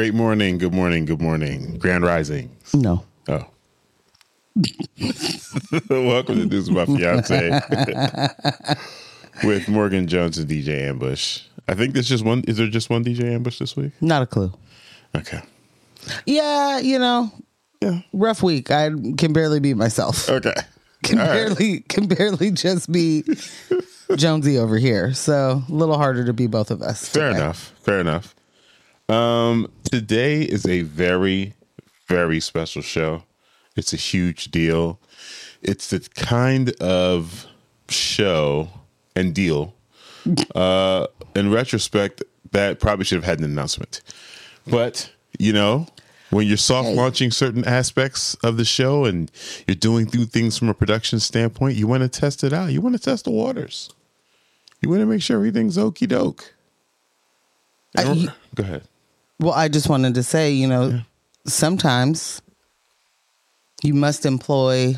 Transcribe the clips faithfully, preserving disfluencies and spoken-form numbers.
Great morning. Good morning. Good morning. Grand Rising. No. Oh. Welcome to This Is My Fiance with Morgan Jones and D J Ambush. I think there's just one. Is there just one D J Ambush this week? Not a clue. Okay. Yeah, you know, Yeah. rough week. I can barely be myself. Okay. Can All barely right. can barely just be Jonesy over here. So a little harder to be both of us. Fair today. enough. Fair enough. Um, today is a very, very special show. It's a huge deal. It's the kind of show and deal, uh, in retrospect, that probably should have had an announcement. But, you know, when you're soft Hey. launching certain aspects of the show and you're doing through things from a production standpoint, you want to test it out. You want to test the waters. You want to make sure everything's okie doke. Uh, you- Go ahead. Well, I just wanted to say, you know, Yeah. sometimes you must employ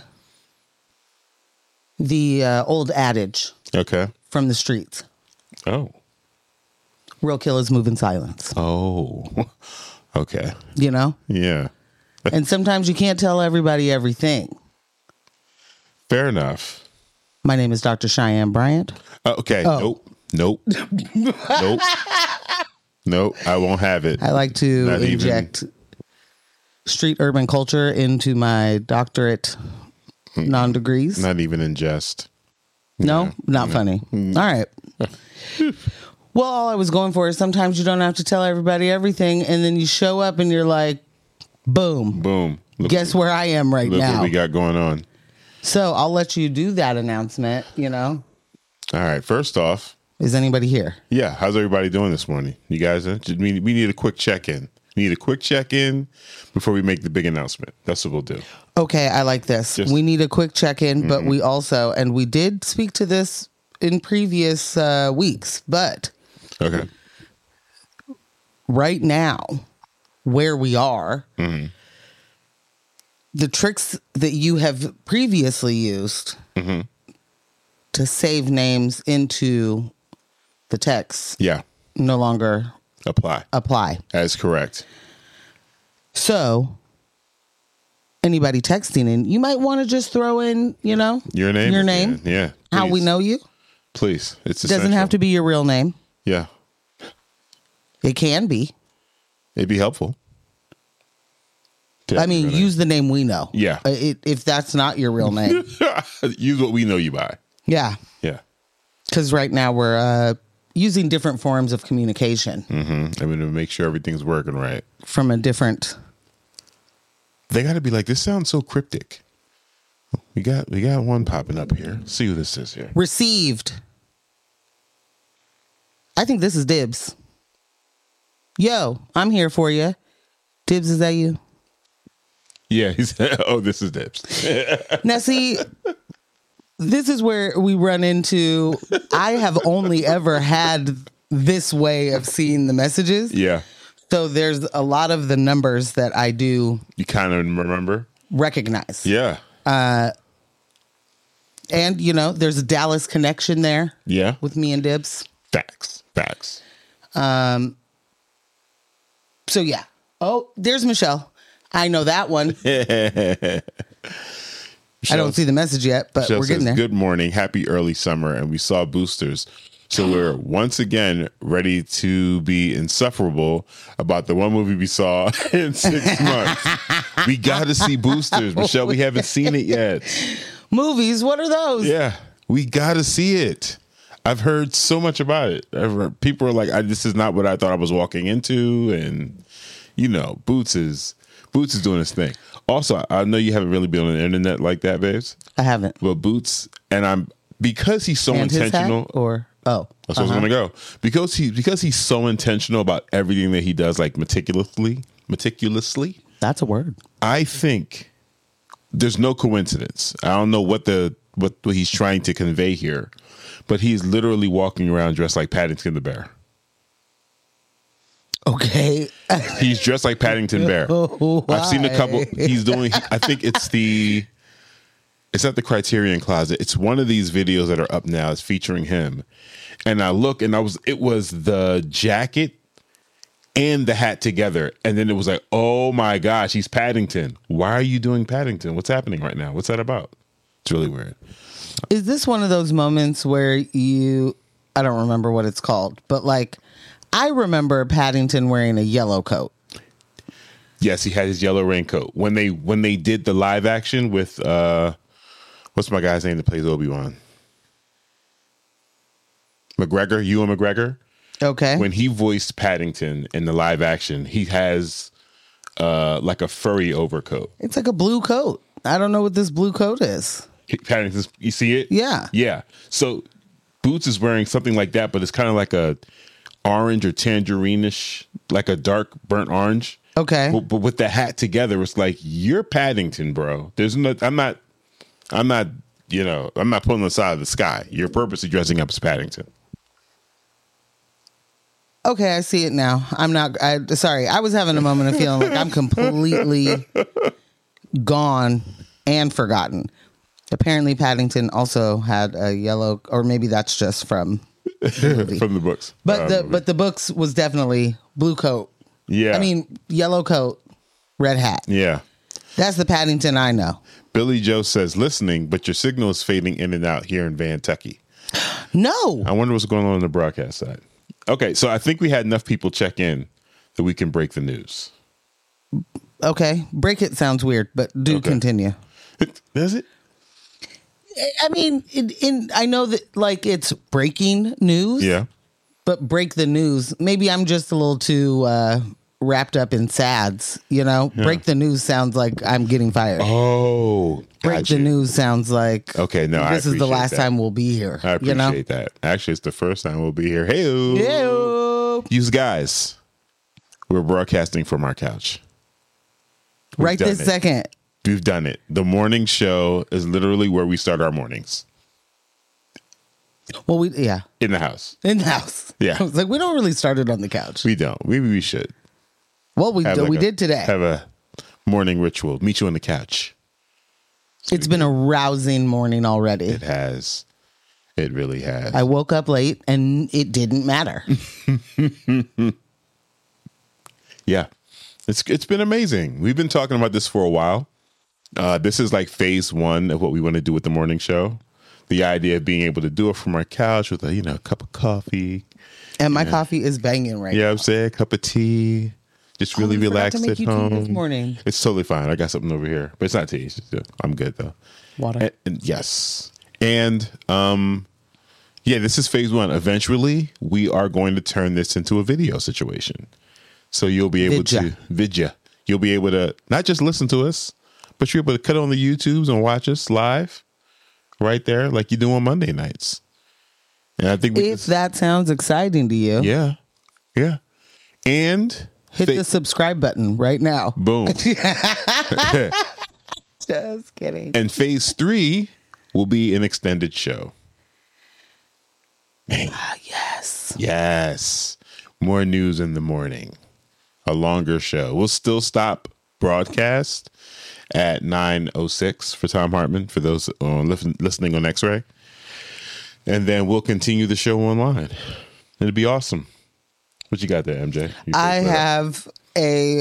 the uh, old adage Okay. from the streets. Oh. Real killers move in silence, Oh. Okay. you know? Yeah. And sometimes you can't tell everybody everything. Fair enough. My name is Doctor Cheyenne Bryant. Uh, okay. Oh. Nope. Nope. Nope. Nope. I won't have it. I like to Not even- inject street urban culture into my doctorate non-degrees. Not even in jest. No, Yeah. not funny. All right. Well, all I was going for is sometimes you don't have to tell everybody everything, and then you show up and you're like, boom. Boom. Look, Guess where I am right look now. what we got going on. So I'll let you do that announcement, you know. All right. First off, Is anybody here? yeah. How's everybody doing this morning? You guys, uh, just- we we need a quick check-in. We need a quick check-in before we make the big announcement. That's what we'll do. Okay, I like this. Just- we need a quick check-in, but we also, and we did speak to this in previous uh, weeks, but Okay. right now, where we are, Mm-hmm. the tricks that you have previously used Mm-hmm. to save names into the text Yeah. no longer Apply. apply. That is correct. So anybody texting in, you might want to just throw in, you know, Your name. your again. name, Yeah. how we Please. know you. Please. It's It doesn't have to be your real name. Yeah. It can be. It'd be helpful. I mean, use the name we know. Yeah. Uh, It, if that's not your real name. use what we know you by. Yeah. Yeah. Because right now we're uh, using different forms of communication Mm-hmm. I'm going to make sure everything's working right. from a different. They got to be like, this sounds so cryptic. We got we got one popping up here. See who this is here. Received. I think this is Dibs. Yo, I'm here for you. Dibs, is that you? Yeah. He's, oh, this is Dips. Now, see, this is where we run into. I have only ever had this way of seeing the messages. Yeah. So there's a lot of the numbers that I do You kind of remember? recognize. Yeah. And, you know, there's a Dallas connection there Yeah. with me and Dibs. Facts. Facts. So, yeah. Oh, there's Michelle. I know that one. I don't see the message yet, but Michelle we're getting says, there. good morning. Happy early summer. And we saw boosters. So we're once again ready to be insufferable about the one movie we saw in six months. We got to see boosters. Michelle, we haven't seen it yet. Movies, what are those? Yeah, we got to see it. I've heard so much about it. I've heard, people are like, I, this is not what I thought I was walking into. And, you know, Boots is Boots is doing his thing. Also, I know you haven't really been on the internet like that, babes. I haven't. But Boots, and I'm, because he's so And his hat, intentional. or, oh. That's where I was gonna go. Because he because he's so intentional about everything that he does, like meticulously, meticulously. That's a word. I think there's no coincidence. I don't know what the what, what he's trying to convey here, but he's literally walking around dressed like Paddington the Bear. Okay. He's dressed like Paddington Bear. I've seen a couple. He's doing. I think it's the. It's at the Criterion Closet. It's one of these videos that are up now. It's featuring him, and I look, and I was. It was the jacket and the hat together. And then it was like, oh my gosh, he's Paddington. Why are you doing Paddington? What's happening right now? What's that about? It's really weird. Is this one of those moments where you, I don't remember what it's called, but like, I remember Paddington wearing a yellow coat. Yes, he had his yellow raincoat. When they when they did the live action with, uh, what's my guy's name that plays Obi-Wan? McGregor, Ewan McGregor. Okay. When he voiced Paddington in the live action, he has uh, like a furry overcoat. It's like a blue coat. I don't know what this blue coat is. Paddington's, you see it? Yeah. Yeah. So Boots is wearing something like that, but it's kind of like a orange or tangerine-ish, like a dark burnt orange. Okay. But, but with the hat together, it's like, you're Paddington, bro. There's no, I'm not, I'm not, you know, I'm not pulling this out of the sky. You're purposely dressing up as Paddington. Okay, I see it now. I'm not, I, sorry. I was having a moment of feeling like I'm completely gone and forgotten. Apparently Paddington also had a yellow, or maybe that's just from the movie. From the books. But uh, the movie. but the books was definitely blue coat. Yeah. I mean, yellow coat, red hat. Yeah. That's the Paddington I know. Billy Joe says, listening, but your signal is fading in and out here in Vantucky. No. I wonder what's going on on the broadcast side. Okay, so I think we had enough people check in that we can break the news. Okay. Break it sounds weird, but do Okay. continue. Does it? I mean, in, in I know that like it's breaking news. Yeah. But break the news. Maybe I'm just a little too uh, wrapped up in sads. You know, Yeah. break the news sounds like I'm getting fired. Oh, break gotcha. the news sounds like Okay, no, I this is the appreciate last that. time we'll be here. I appreciate you know? that. Actually, it's the first time we'll be here. Hey, Ew. you guys, we're broadcasting from our couch. We've Right done this it. second. We've done it. The morning show is literally where we start our mornings Well, we yeah in the house. in the house. Yeah. I was like, we don't really start it on the couch. We don't. Maybe we should. Well, we have do, like we a- did today. Have a morning ritual. Meet you on the couch. It's been a rousing morning already. It has. It really has. I woke up late and it didn't matter. Yeah, it's it's been amazing. We've been talking about this for a while. Uh, this is like phase one of what we want to do with the morning show. The idea of being able to do it from our couch with a you know cup of coffee. And my coffee is banging right Yeah, now. I'm saying a cup of tea. Just really Oh, we forgot relaxed to make at you tea home. this morning. It's totally fine. I got something over here, but it's not tea. It's just, uh, I'm good though. Water. And, and yes, and um, yeah, this is phase one. Eventually, we are going to turn this into a video situation. So you'll be able Vidya. to vidya. You'll be able to not just listen to us, but you're able to cut on the YouTubes and watch us live right there, like you do on Monday nights. And I think we If just- that sounds exciting to you, yeah, yeah, and hit fa- the subscribe button right now. boom. Just kidding. And phase three will be an extended show. Ah, yes. Yes. More news in the morning. A longer show. We'll still stop broadcast at nine oh six for Tom Hartman, for those on listen, listening on X-Ray. And then we'll continue the show online. It'll be awesome. What you got there, M J? You I first, brother. have a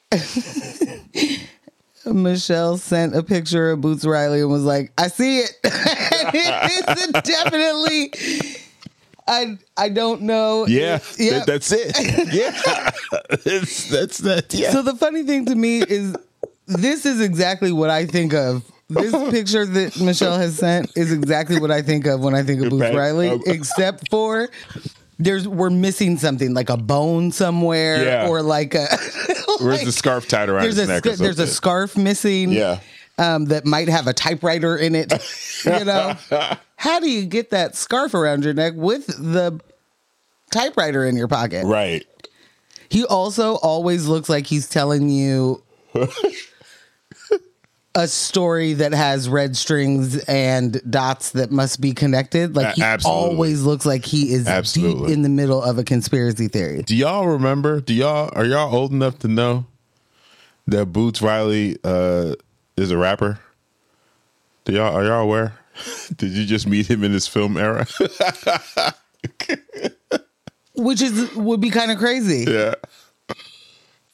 Michelle sent a picture of Boots Riley and was like, I see it. It's definitely I I don't know. Yeah, It's- yeah. that- that's it. Yeah. it's, that's that. Yeah. So the funny thing to me is this is exactly what I think of. This picture that Michelle has sent is exactly what I think of when I think of Boots Pat- Riley, oh. except for there's we're missing something like a bone somewhere Yeah. or like a Where's like- the scarf tied around there's his a neck? or sc- there's a something? scarf missing. Yeah. Um, that might have a typewriter in it. You know, how do you get that scarf around your neck with the typewriter in your pocket? Right. He also always looks like he's telling you a story that has red strings and dots that must be connected. Like he A- absolutely. always looks like he is Absolutely. deep in the middle of a conspiracy theory. Do y'all remember? Do y'all are y'all old enough to know that Boots Riley uh, is a rapper? Do y'all are y'all aware? Did you just meet him in his film era? Which is would be kind of crazy. Yeah.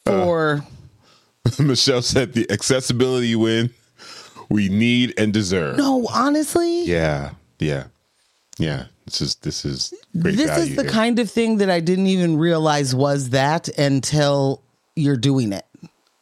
for Michelle said the accessibility win we need and deserve. no, honestly, Yeah, yeah, yeah. This is this is great this value is the here. kind of thing that I didn't even realize was that until you're doing it.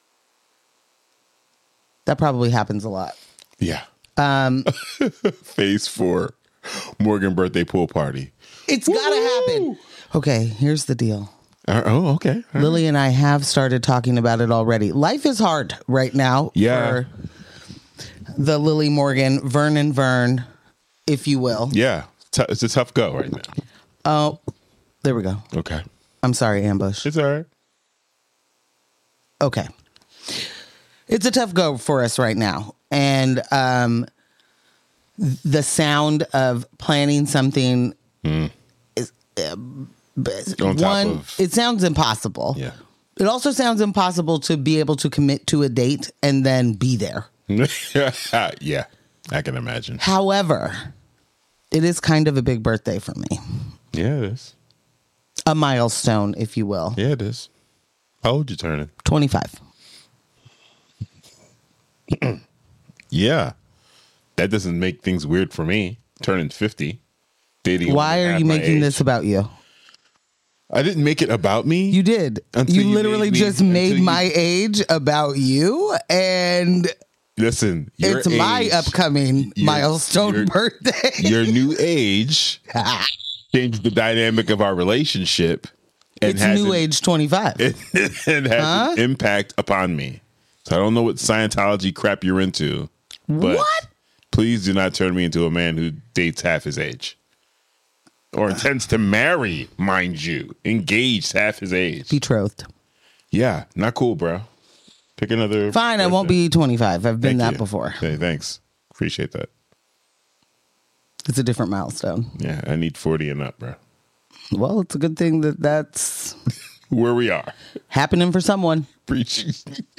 That probably happens a lot. Yeah. Um, Phase four, Morgan birthday pool party. it's gotta happen. Okay, here's the deal. Uh, oh, okay. All Lily and I have started talking about it already. Life is hard right now Yeah. for the Lily Morgan, Vernon Vern, if you will. Yeah, T- it's a tough go right now. Oh, there we go. Okay, I'm sorry, Ambush. it's all right. Okay. It's a tough go for us right now. And um, the sound of planning something is uh, On top one, of- it sounds impossible. Yeah. It also sounds impossible to be able to commit to a date and then be there. Yeah, I can imagine. However, it is kind of a big birthday for me. Yeah, it is. A milestone, if you will. Yeah, it is. How old you turning? twenty-five. Yeah, that doesn't make things weird for me. Turning fifty, dating. a Why woman are half you my making age. this about you? I didn't make it about me. You did. Until You you literally made me- just until made you- my age about you, and Listen, your it's my age- upcoming your- milestone your- birthday. Your new age changed the dynamic of our relationship. And It's has new an- age twenty-five. It, it has an impact upon me. So I don't know what Scientology crap you're into. But What? please do not turn me into a man who dates half his age. Or intends to marry, mind you, engaged half his age. Betrothed. Yeah, not cool, bro. Pick another. Fine, I won't birthday. be twenty-five. I've been Thank that you. before. Hey, thanks. Appreciate that. It's a different milestone. Yeah, I need forty and up, bro. Well, it's a good thing that that's Where we are. happening for someone. Preaching.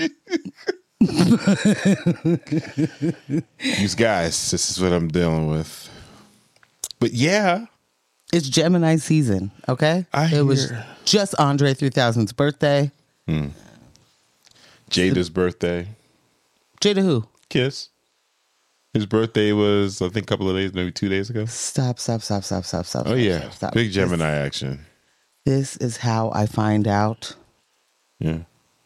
These guys, this is what I'm dealing with. But yeah, It's Gemini season, okay? I it was hear- just Andre three thousand's birthday. Jada's birthday. Jada who? Kiss. His birthday was, I think, a couple of days, maybe two days ago. Stop, stop, stop, stop, stop, stop. Oh, stop, yeah. stop, stop. Big This- Gemini action. This is how I find out. Yeah.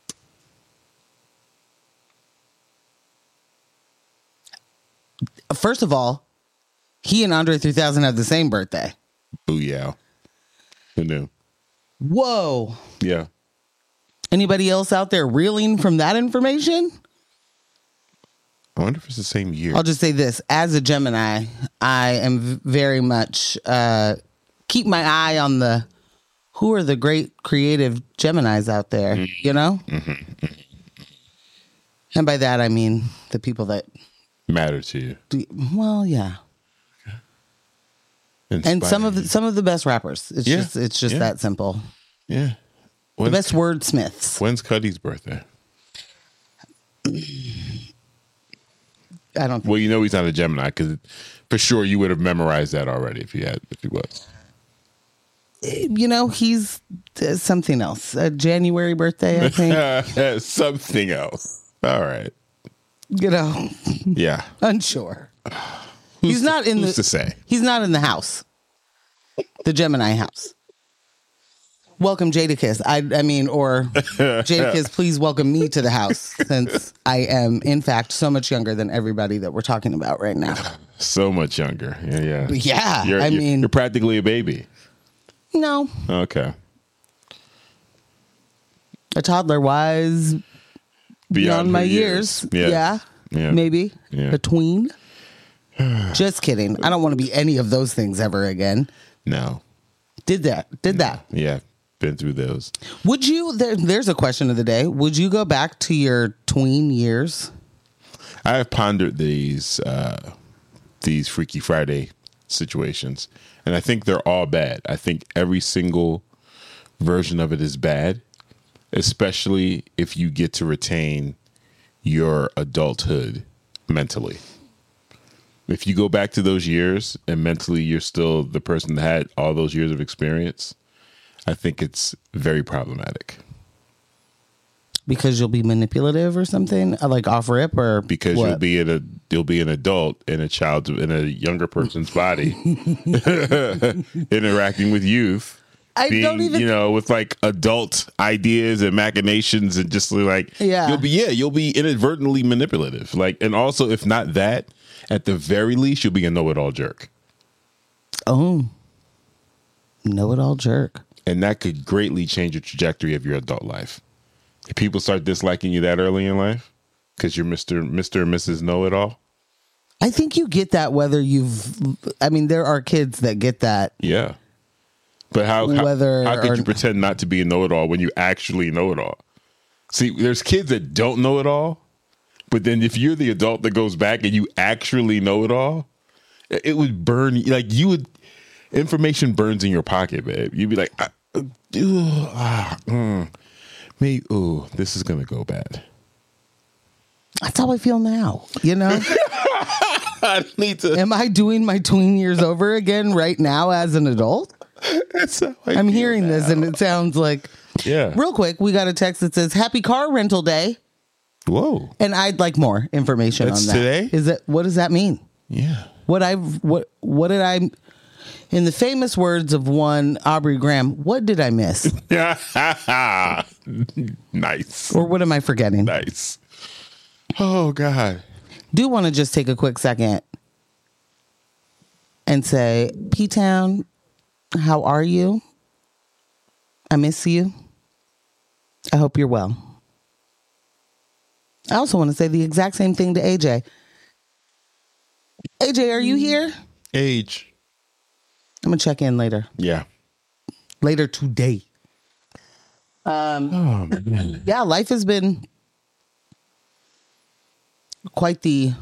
First of all, he and Andre three thousand have the same birthday. Booyah. Who knew? Whoa. Yeah. Anybody else out there reeling from that information? I wonder if it's the same year. I'll just say this. As a Gemini, I am v- very much uh, keep my eye on the who are the great creative Geminis out there, you know? And by that, I mean the people that, Matter to you. do, well, yeah. And some of the, some of the best rappers. It's Yeah. just it's just Yeah. that simple. Yeah. The When's, best wordsmiths. when's Cuddy's birthday? I don't. Well, you know he's not a Gemini because for sure you would have memorized that already if you had, if he was. You know, he's uh, something else. A January birthday, I think. Something else. All right. You know, Yeah. unsure. He's not in the. Who's to say? He's not in the house. The Gemini house. Welcome Jadakiss. I I mean, or Jadakiss, please welcome me to the house since I am, in fact, so much younger than everybody that we're talking about right now. So much younger. Yeah, yeah. Yeah, You're, I you're- mean, you're practically a baby. no, Okay. a toddler wise beyond, my her years. Yeah. Yeah, Yeah. maybe Yeah. a tween. Just kidding. I don't want to be any of those things ever again. No. Did that? Did that? Yeah. Been through those. Would you? There, there's a question of the day. Would you go back to your tween years? I have pondered these uh, these Freaky Friday situations, and I think they're all bad. I think every single version of it is bad, especially if you get to retain your adulthood mentally. If you go back to those years and mentally you're still the person that had all those years of experience, I think it's very problematic. Because you'll be manipulative or something, uh, like off rip, or because what? you'll be in a you'll be an adult in a child in a younger person's body, interacting with youth. I being, don't even, you know, with like adult ideas and machinations, and just like, yeah, you'll be, yeah, you'll be inadvertently manipulative. Like, and also, if not that, at the very least, you'll be a know-it-all jerk. Oh, know-it-all jerk, and that could greatly change the trajectory of your adult life. If people start disliking you that early in life because you're Mister Mister and Missus Know-It-All. I think you get that whether you've. I mean, there are kids that get that. Yeah. But how, how, Whether how could or, you pretend not to be a know-it-all when you actually know it all? See, there's kids that don't know it all, but then if you're the adult that goes back and you actually know it all, it would burn, like you would, information burns in your pocket, babe. You'd be like, ah, uh, ah, mm, me, ooh, this is going to go bad. That's how I feel now, you know? I need to. Am I doing my tween years over again right now as an adult? That's how I I'm feel hearing now. this and it sounds like, yeah. Real quick, we got a text that says happy car rental day. Whoa. And I'd like more information That's on that. today? Is it, what does that mean? Yeah. What I what what did I, in the famous words of one Aubrey Graham, what did I miss? Nice. Or what am I forgetting? Nice. Oh God. Do want to just take a quick second and say, P-Town, how are you? I miss you. I hope you're well. I also want to say the exact same thing to A J. A J, are you here? Age. I'm going to check in later. Yeah. Later today. Um, Oh, man. yeah, life has been quite the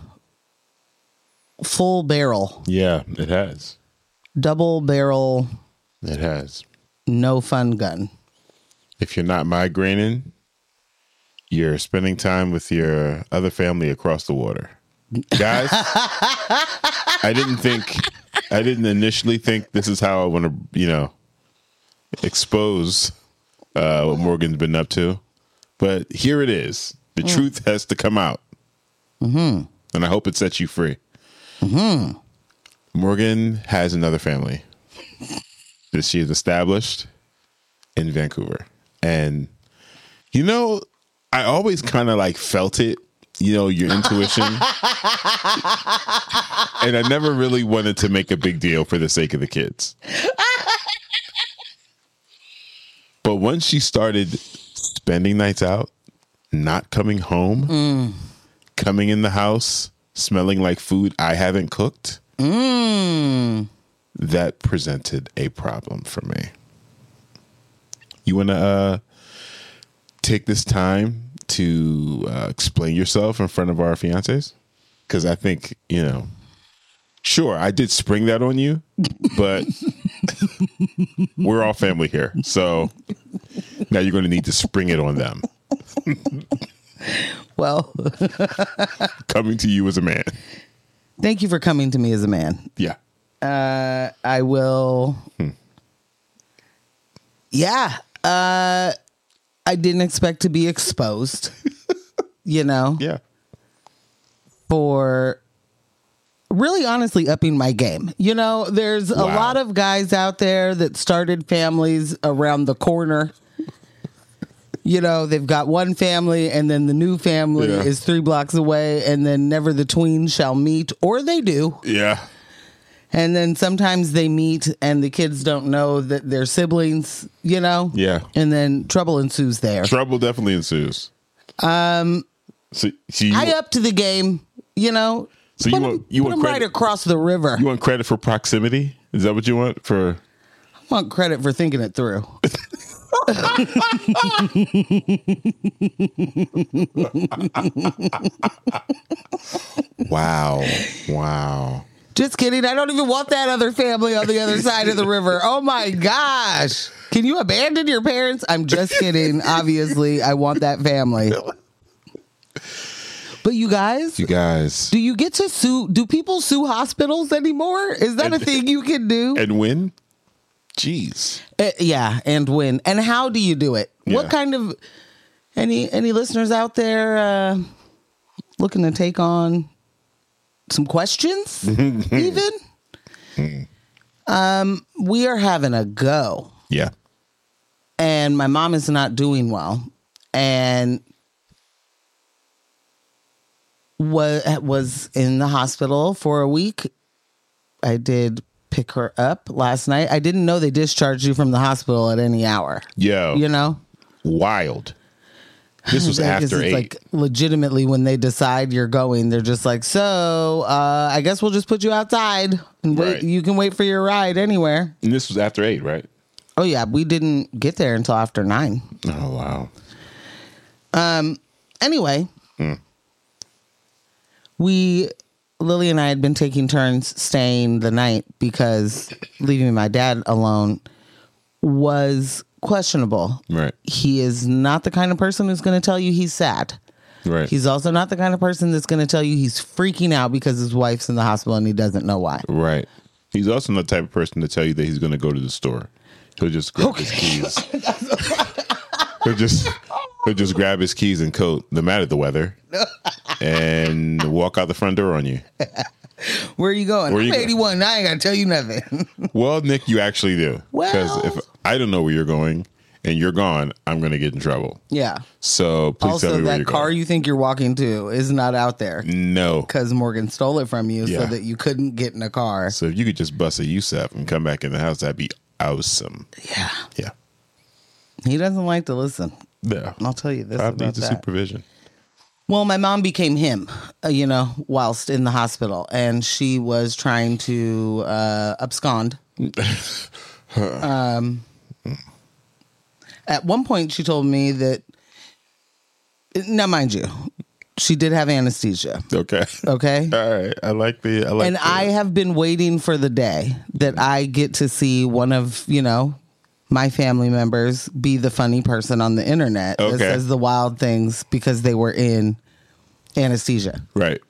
full barrel, Yeah, it has. double barrel, It has. no fun gun. If you're not migrating, you're spending time with your other family across the water. Guys, I didn't think, I didn't initially think this is how I want to, you know, expose uh, what Morgan's been up to. But here it is. The mm. truth has to come out. Mm-hmm. And I hope it sets you free. Mm-hmm. Morgan has another family that she has established in Vancouver. And, you know, I always kind of like felt it, you know, your intuition. And I never really wanted to make a big deal for the sake of the kids. But once she started spending nights out, not coming home, mm. coming in the house, smelling like food I haven't cooked, mm. that presented a problem for me. You want to uh, take this time to uh, explain yourself in front of our fiancés? Because I think, you know, sure, I did spring that on you, but we're all family here. So now you're going to need to spring it on them. Well, coming to you as a man. Thank you for coming to me as a man. Yeah. Uh, I will. Hmm. Yeah. Uh, I didn't expect to be exposed, you know? Yeah. For really honestly upping my game. You know, there's wow. a lot of guys out there that started families around the corner. You know, they've got one family and then the new family yeah. is three blocks away and then never the tweens shall meet, or they do. Yeah. And then sometimes they meet and the kids don't know that they're siblings, you know? Yeah. And then trouble ensues there. Trouble definitely ensues. Um, so, so you I want, up to the game, you know? So you put want, them, you put want them credit, right across the river. You want credit for proximity? Is that what you want for? I want credit for thinking it through. Wow. Wow. Just kidding. I don't even want that other family on the other side of the river. Oh my gosh. Can you abandon your parents? I'm just kidding. Obviously, I want that family. But you guys, you guys, do you get to sue? Do people sue hospitals anymore? Is that and, a thing you can do? And win? Jeez. Uh, yeah, and win. And how do you do it? Yeah. What kind of? Any any listeners out there uh, looking to take on some questions? Even um, we are having a go. Yeah. And my mom is not doing well, and was was in the hospital for a week. I did pick her up last night. I didn't know they discharged you from the hospital at any hour. Yo. You know? Wild. This was I guess after it's eight. like legitimately when they decide you're going, they're just like, so uh, I guess we'll just put you outside and wait. Right. You can wait for your ride anywhere. And this was after eight, right? Oh yeah, we didn't get there until after nine. Oh, wow. Um. Anyway, Mm. we Lily and I had been taking turns staying the night because leaving my dad alone was questionable. Right. He is not the kind of person who's going to tell you he's sad. Right. He's also not the kind of person that's going to tell you he's freaking out because his wife's in the hospital and he doesn't know why. Right. He's also not the type of person to tell you that he's going to go to the store. He'll just grab his keys. he'll just he'll just grab his keys and coat, no matter the weather, and walk out the front door on you. Where are you going? Where I'm you go- eighty-one. I ain't got to tell you nothing. Well, Nick, you actually do. Because Well- if I don't know where you're going and you're gone, I'm going to get in trouble. Yeah. So please tell Also, me where that you're car going. you think you're walking to is not out there No. because Morgan stole it from you so Yeah. that you couldn't get in a car. So if you could just bust a Yusef and come back in the house, that'd be awesome. Yeah. Yeah. He doesn't like to listen. Yeah. I'll tell you this Five about needs of that. supervision. Well, my mom became him, uh, you know, whilst in the hospital, and she was trying to uh, abscond. um, at one point, she told me that. Now, mind you, she did have anesthesia. Okay. Okay. All right. I like the. I like. And the, I have been waiting for the day that I get to see one of, you know, my family members be the funny person on the internet that Okay. says the wild things because they were in anesthesia. Right.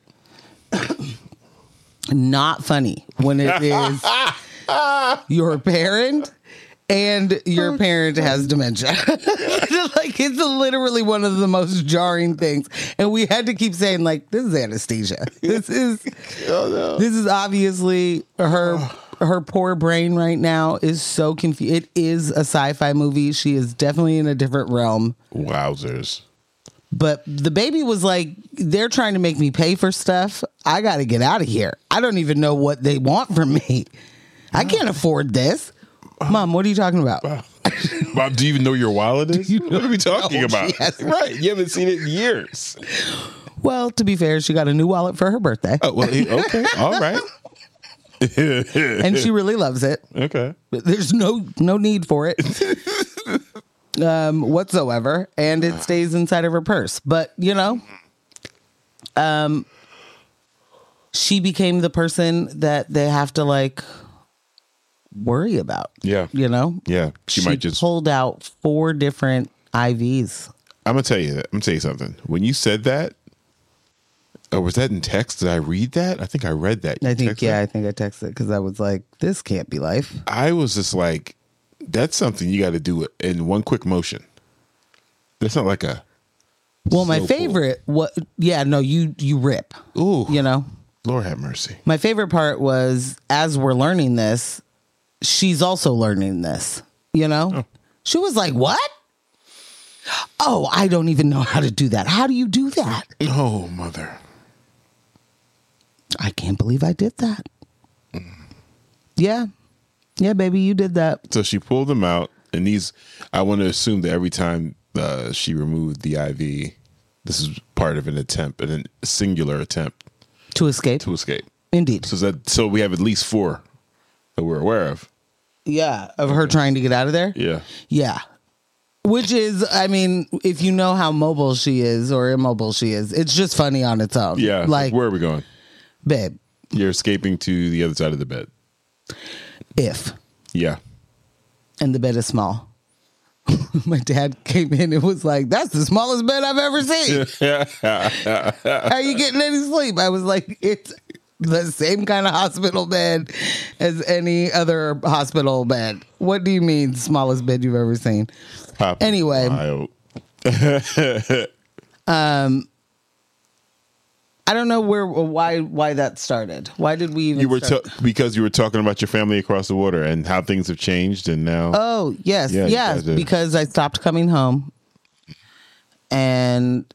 Not funny when it is your parent and your parent has dementia. Like, it's literally one of the most jarring things. And we had to keep saying, like, this is anesthesia. This is Oh, no. this is obviously her her poor brain right now is so confused. It is a sci-fi movie. She is definitely in a different realm. Wowzers. But the baby was like, they're trying to make me pay for stuff. I got to get out of here. I don't even know what they want from me. I can't afford this. Mom, what are you talking about? Bob, do you even know your wallet is? You What are we talking know about? she has- Right. You haven't seen it in years. Well, to be fair, she got a new wallet for her birthday. Oh, well, okay. All right. And she really loves it. Okay. There's no no need for it um, whatsoever, and it stays inside of her purse. But you know, um, she became the person that they have to like worry about. Yeah. You know. Yeah. She, She, might just. pulled out four different I Vs. I'm gonna tell you that. I'm gonna tell you something. When you said that, oh, was that in text? Did I read that? I think I read that. You I think texted yeah, that? I think I texted because I was like, this can't be life. I was just like, that's something you got to do in one quick motion. That's not like a. Well, my slow pull. favorite, what? Yeah, no, you you rip. Ooh, You know. Lord have mercy. My favorite part was as we're learning this, she's also learning this, you know? Oh. She was like, what? Oh, I don't even know how to do that. How do you do that? Oh, mother. I can't believe I did that. Yeah. Yeah, baby, you did that. So she pulled them out, and these. I want to assume that every time uh, she removed the I V, this is part of an attempt, an a singular attempt To escape. to escape. Indeed. So that so we have at least four that we're aware of. Yeah. Of her trying to get out of there? Yeah. Yeah. Which is, I mean, if you know how mobile she is or immobile she is, it's just funny on its own. Yeah. Like, Where are we going? babe, You're escaping to the other side of the bed. if. Yeah. And the bed is small. My dad came in and was like, that's the smallest bed I've ever seen. How are you getting any sleep? I was like, it's the same kind of hospital bed as any other hospital bed. What do you mean smallest bed you've ever seen? Pop Anyway. wild. um, I don't know where why why that started. Why did we even? You were start? ta- because you were talking about your family across the water and how things have changed, and now. Oh yes, Yeah, you yes, guys are- because I stopped coming home, and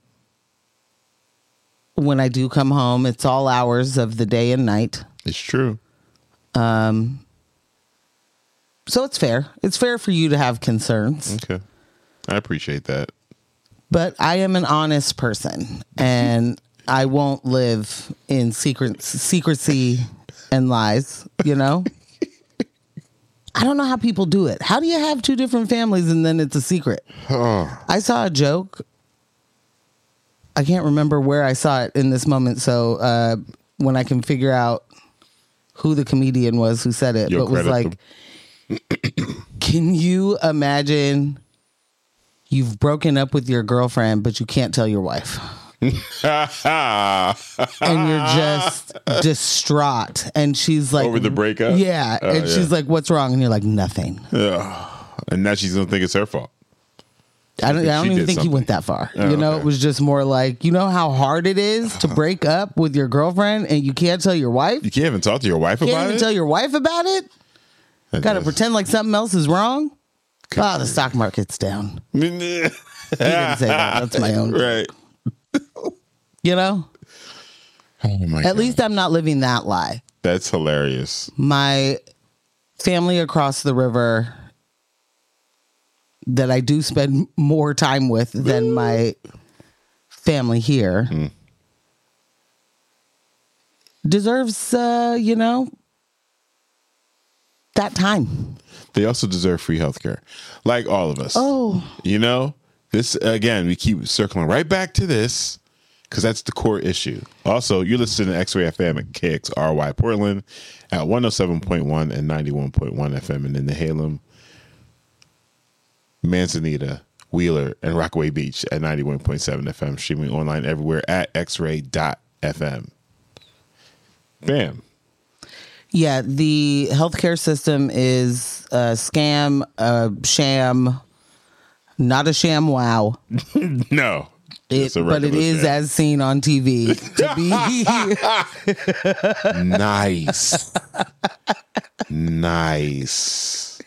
when I do come home, it's all hours of the day and night. It's true. Um, so it's fair. It's fair for you to have concerns. Okay, I appreciate that. But I am an honest person, and I won't live in secret secrecy and lies. You know, I don't know how people do it. How do you have two different families and then it's a secret? Oh, I saw a joke. I can't remember where I saw it in this moment. So uh, when I can figure out who the comedian was who said it, You'll but was like, can you imagine you've broken up with your girlfriend, but you can't tell your wife? And you're just distraught. And she's like, over the breakup. yeah. Oh, and yeah. she's like, what's wrong? And you're like, nothing. Ugh. And now she's gonna think it's her fault. I don't, I don't She even did think he something. went that far. Oh, you know, okay. it was just more like, you know how hard it is to break up with your girlfriend and you can't tell your wife? You can't even talk to your wife Can't about even it. tell your wife about it? That Got to does- pretend like something else is wrong? Oh, the stock market's down. he didn't say that. That's my own. Right. You know? Oh my At God. least I'm not living that lie. That's hilarious. My family across the river that I do spend more time with than my family here Mm. deserves, uh, you know, that time. They also deserve free healthcare, like all of us. Oh. You know, this again, we keep circling right back to this because that's the core issue. Also, you're listening to X-Ray F M at K X R Y Portland at one oh seven point one and ninety-one point one F M, and in Nehalem, Manzanita, Wheeler, and Rockaway Beach at ninety-one point seven F M, streaming online everywhere at x ray dot f m. Bam. Yeah, the healthcare system is a scam, a sham, not a sham wow. No. It, It's a but it regular is sham. as seen on T V to be. Nice. Nice.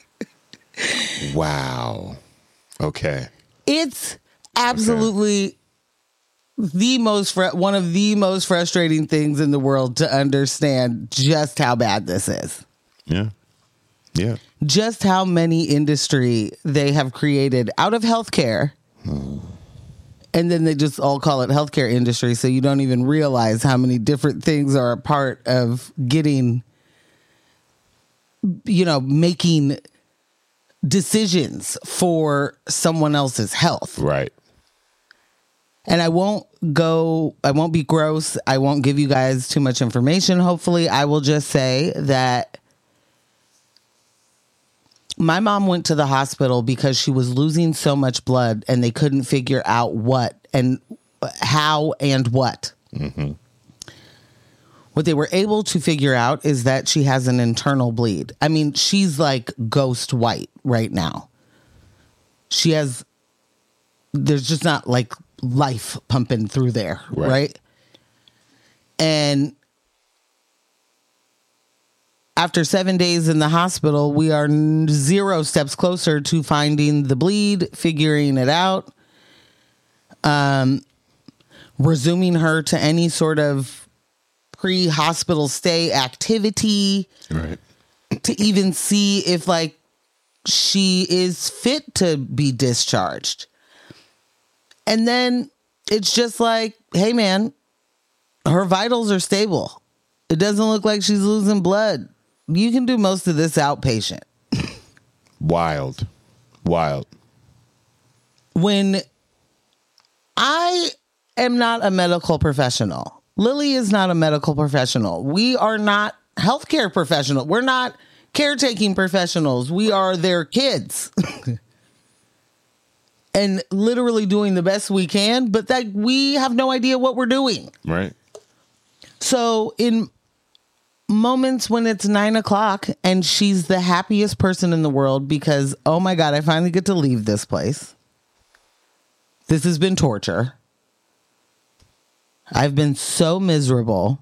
Wow. Okay. It's absolutely the most fr- one of the most frustrating things in the world to understand just how bad this is. Yeah. Yeah. Just how many industry they have created out of healthcare. And then they just all call it healthcare industry, so you don't even realize how many different things are a part of getting, you know, making decisions for someone else's health. Right. And I won't go, I won't be gross. I won't give you guys too much information. Hopefully, I will just say that my mom went to the hospital because she was losing so much blood and they couldn't figure out what and how and what. Mm-hmm. What they were able to figure out is that she has an internal bleed. I mean, she's like ghost white right now. She has, there's just not like life pumping through there, Right. right? And after seven days in the hospital, we are n- zero steps closer to finding the bleed, figuring it out, um, resuming her to any sort of pre-hospital stay activity, Right. to even see if like she is fit to be discharged. And then it's just like, hey man, her vitals are stable. It doesn't look like she's losing blood. You can do most of this outpatient. Wild. Wild. When I am not a medical professional, Lily is not a medical professional. We are not healthcare professionals. We're not caretaking professionals. We are their kids. And literally doing the best we can, but that we have no idea what we're doing. Right. So in moments when it's nine o'clock and she's the happiest person in the world because, oh my God, I finally get to leave this place. This has been torture. I've been so miserable.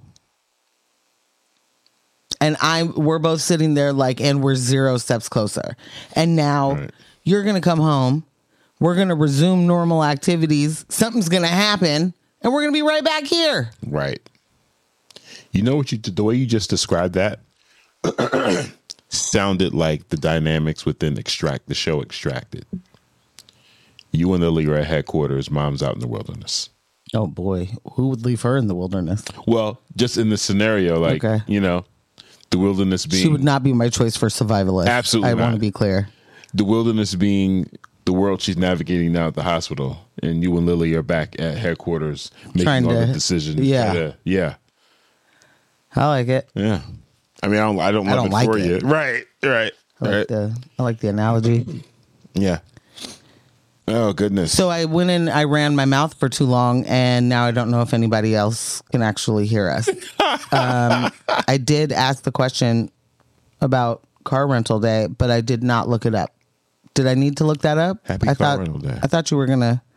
And I we're both sitting there like, and we're zero steps closer. And now right. you're going to come home. We're going to resume normal activities. Something's going to happen. And we're going to be right back here. Right. You know what you the way you just described that sounded like the dynamics within Extract, the show Extracted. You and Lily are at headquarters. Mom's out in the wilderness. Oh, boy. Who would leave her in the wilderness? Well, just in the scenario, like, okay. you know, the wilderness being... She would not be my choice for survivalist. Absolutely I not. want to be clear. The wilderness being the world she's navigating now at the hospital, and you and Lily are back at headquarters making Trying all to, the decisions. Yeah. To, yeah. I like it. Yeah. I mean, I don't, I don't love I don't it like for it. you. Right, right. I like, right. The, I like the analogy. Yeah. Oh, goodness. So I went in, I ran my mouth for too long, and now I don't know if anybody else can actually hear us. um, I did ask the question about car rental day, but I did not look it up. Did I need to look that up? Happy I car thought, rental day. I thought you were going to,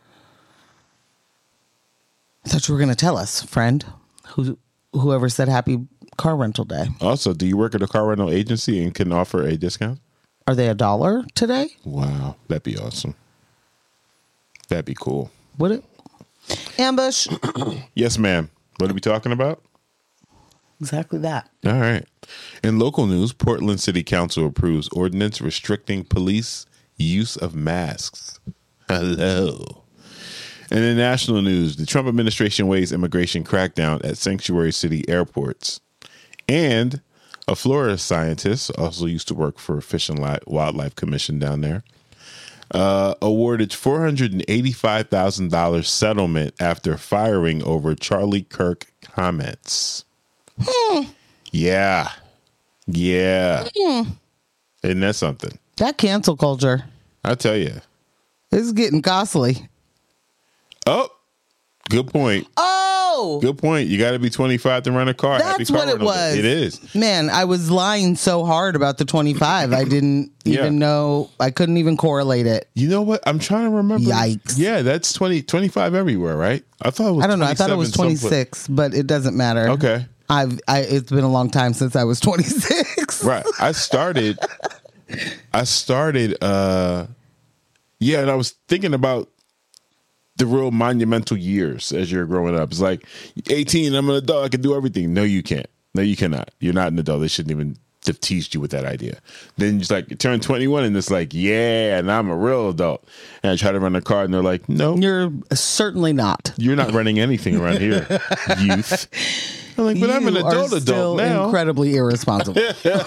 I thought you were going to tell us, friend, who whoever said happy car rental day. Also, do you work at a car rental agency and can offer a discount? Are they a dollar today? Wow. That'd be awesome. That'd be cool. Would it? Ambush. Yes, ma'am. What are we talking about? Exactly that. All right. In local news, Portland City Council approves ordinance restricting police use of masks. Hello. And in national news, the Trump administration weighs immigration crackdown at sanctuary city airports. And a Florida scientist, also used to work for Fish and Wildlife Commission down there, Uh, awarded four hundred eighty-five thousand dollars settlement after firing over Charlie Kirk comments. Hmm. Yeah. Yeah. Hmm. Isn't that something? That cancel culture. I tell you. It's getting costly. Oh, good point. Oh. Good point. You got to be twenty-five to rent a car. That's car what it was. It is. Man, I was lying so hard about the twenty-five. I didn't even yeah. know. I couldn't even correlate it. You know what? I'm trying to remember. Yikes. Yeah, that's twenty, twenty-five everywhere, right? I thought it was I don't know. I thought it was twenty-six, but it doesn't matter. Okay. I've I, it's been a long time since I was twenty-six. Right. I started I started uh yeah, and I was thinking about the real monumental years as you're growing up. It's like eighteen, I'm an adult, I can do everything. No, you can't. No, you cannot. You're not an adult. They shouldn't even have teased you with that idea. Then it's like you turn twenty-one and it's like, yeah, and I'm a real adult. And I try to rent a car and they're like, no. You're certainly not. You're not renting anything around here, youth. I'm like, but you I'm an adult are still adult now. Incredibly irresponsible.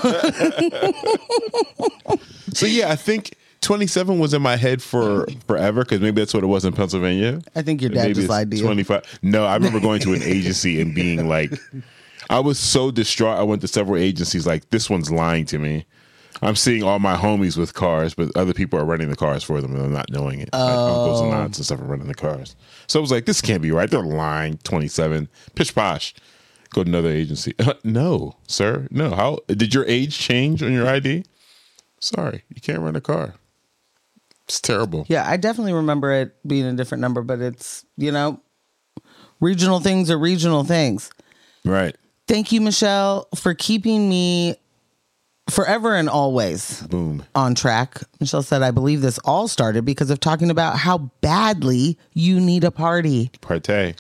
So yeah, I think twenty-seven was in my head for forever because maybe that's what it was in Pennsylvania. I think your dad maybe just lied to you. twenty-five. No, I remember going to an agency and being like, I was so distraught. I went to several agencies like, this one's lying to me. I'm seeing all my homies with cars, but other people are renting the cars for them and I'm not knowing it. Oh. My uncles and aunts and stuff are renting the cars. So I was like, this can't be right. They're lying. twenty-seven. Pish posh. Go to another agency. Uh, no, sir. No. How did your age change on your I D? Sorry, you can't rent a car. It's terrible. Yeah, I definitely remember it being a different number, but it's, you know, regional things are regional things. Right. Thank you, Michelle, for keeping me forever and always Boom. on track. Michelle said, I believe this all started because of talking about how badly you need a party. Partay.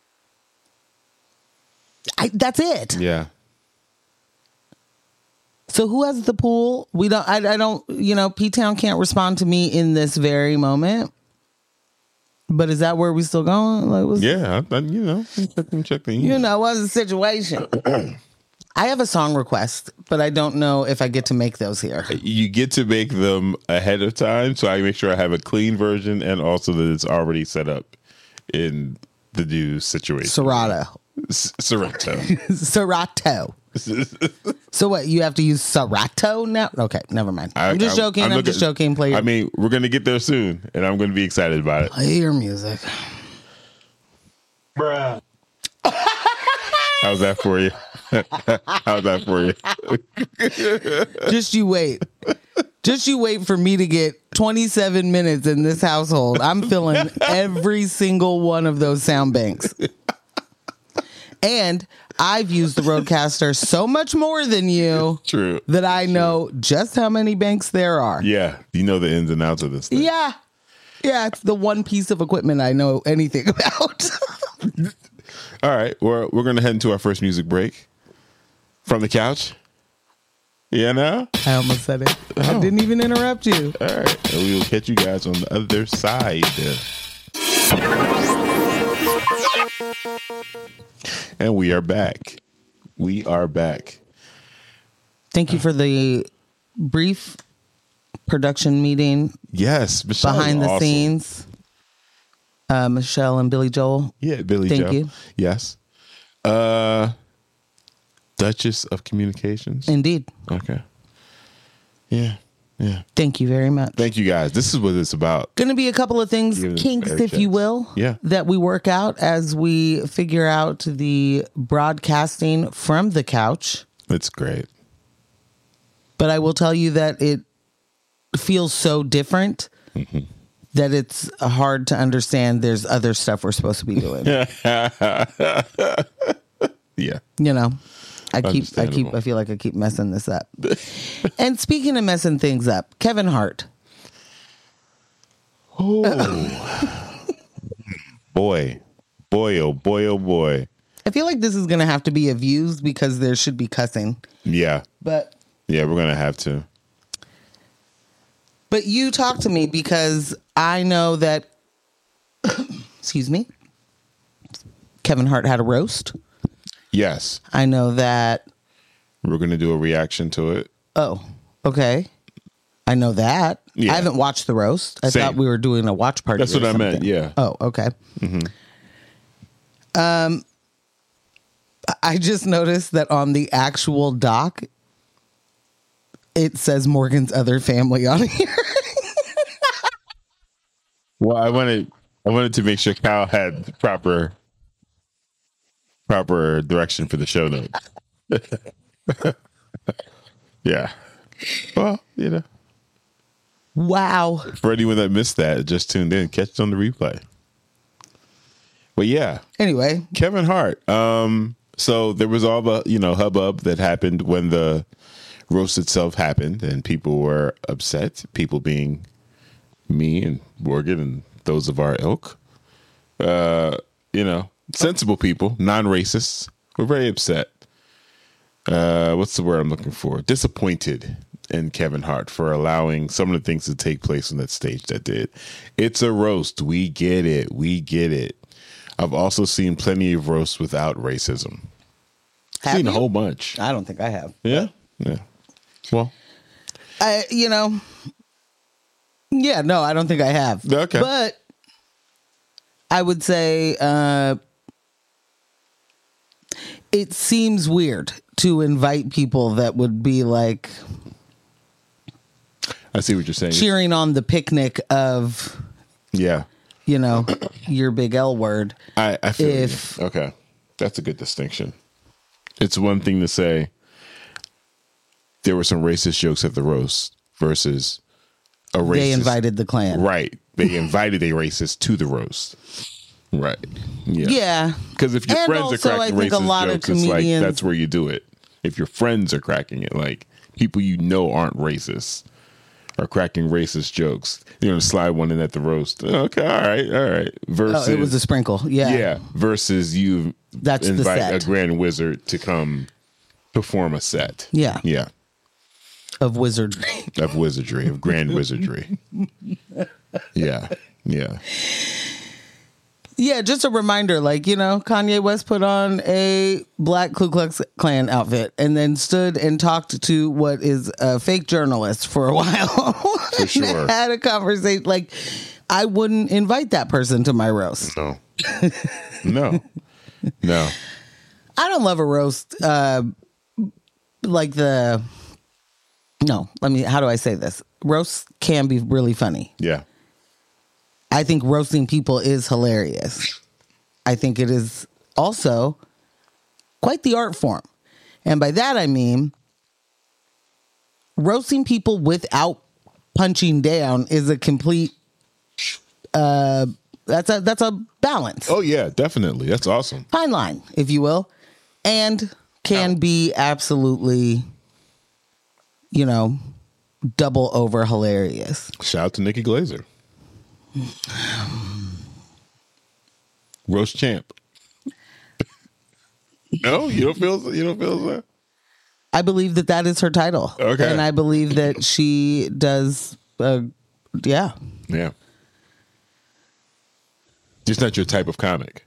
I, that's it. Yeah. So who has the pool? We don't, I, I don't, you know, P-Town can't respond to me in this very moment. But is that where we still going? Like, what's, yeah, I, I, you know, check, check the you know, what's the situation? I have a song request, but I don't know if I get to make those here. You get to make them ahead of time, so I make sure I have a clean version and also that it's already set up in the new situation. Serato. S- Serato. Serato. So what? You have to use Serato now? Okay, never mind. I, I'm just I, joking. I'm, I'm just joking. Play. Your, I mean, we're gonna get there soon, and I'm gonna be excited about it. Play your music, bruh. How's that for you? How's that for you? Just you wait. Just you wait for me to get twenty-seven minutes in this household, I'm filling every single one of those sound banks. And I've used the Rodecaster so much more than you. True. That I True. know just how many banks there are. Yeah. You know the ins and outs of this thing. Yeah. Yeah, it's the one piece of equipment I know anything about. All right. We're, we're going to head into our first music break from the couch. Yeah, no? I almost said it. Oh. I didn't even interrupt you. All right. And we will catch you guys on the other side. And we are back. We are back. Thank you for the brief production meeting. Yes. Michelle behind the awesome. scenes. Uh, Michelle and Billy Joel. Yeah, Billy Thank Joe. you. Yes. Uh, Duchess of Communications. Indeed. Okay. Yeah. Yeah. Thank you very much. Thank you guys. This is what it's about. Going to be a couple of things, Give it kinks, fair if you chance. will, Yeah. that we work out as we figure out the broadcasting from the couch. It's great. But I will tell you that it feels so different Mm-hmm. that it's hard to understand there's other stuff we're supposed to be doing. Yeah. You know, I keep, I keep, Understandable. I feel like I keep messing this up. And speaking of messing things up, Kevin Hart. Oh. boy. Boy, oh boy, oh boy. I feel like this is going to have to be abused because there should be cussing. Yeah. But Yeah, we're going to have to. but you talk to me because I know that excuse me. Kevin Hart had a roast. Yes. I know that We're going to do a reaction to it. oh, okay. I know that. Yeah. I haven't watched the roast. I Same. thought we were doing a watch party. That's or what I meant, something. yeah. Oh, okay. Um I just noticed that on the actual doc it says Morgan's other family on here. Well, I wanted I wanted to make sure Kyle had proper proper direction for the show notes. Yeah. Well, you know, Wow. for anyone that missed that, just tuned in, catch it on the replay. But yeah, Anyway, Kevin Hart. Um, so there was all the, you know, hubbub that happened when the roast itself happened, and people were upset. People being me and Morgan and those of our ilk. Uh, you know, sensible people, non-racists, were very upset. Uh, what's the word I'm looking for? Disappointed in Kevin Hart for allowing some of the things to take place on that stage that did. It's a roast. We get it. We get it. I've also seen plenty of roasts without racism. Have Seen a you? whole bunch. I don't think I have. Yeah. Yeah. Well, I, you know, yeah, no, I don't think I have. Okay. But I would say uh, it seems weird to invite people that would be like I see what you're saying. cheering on the picnic of, Yeah. you know, your big L word. I, I feel If- you. Okay. That's a good distinction. It's one thing to say there were some racist jokes at the roast versus a racist. They invited the Klan. Right. They invited a racist to the roast. Right. Yeah. Yeah. Because if your And friends are also, I cracking think a racist lot of jokes, it's like comedians- that's where you do it. If your friends are cracking it, like people you know aren't racist are cracking racist jokes, you're gonna slide one in at the roast. Okay, all right, all right. Versus Oh, it was a sprinkle. Yeah. yeah. Versus you That's the invite set. a grand wizard to come perform a set. Yeah. Yeah. Of wizardry. Of wizardry, of grand wizardry. Yeah. Yeah. Yeah, just a reminder, like, you know, Kanye West put on a black Ku Klux Klan outfit and then stood and talked to what is a fake journalist for a while. For sure. Had a conversation. Like, I wouldn't invite that person to my roast. No. No. No. I don't love a roast. Uh, like the, no, let me, how do I say this? Roasts can be really funny. Yeah. I think roasting people is hilarious. I think it is also quite the art form. And by that, I mean roasting people without punching down is a complete. Uh, that's a that's a balance. Oh yeah, definitely. That's awesome. Fine line, if you will, and can be absolutely, you know, double over hilarious. Shout out to Nikki Glazer. Roast champ. No, you don't feel you don't feel that? I believe that that is her title. Okay. And I believe that she does, uh, yeah. Yeah. Just not your type of comic.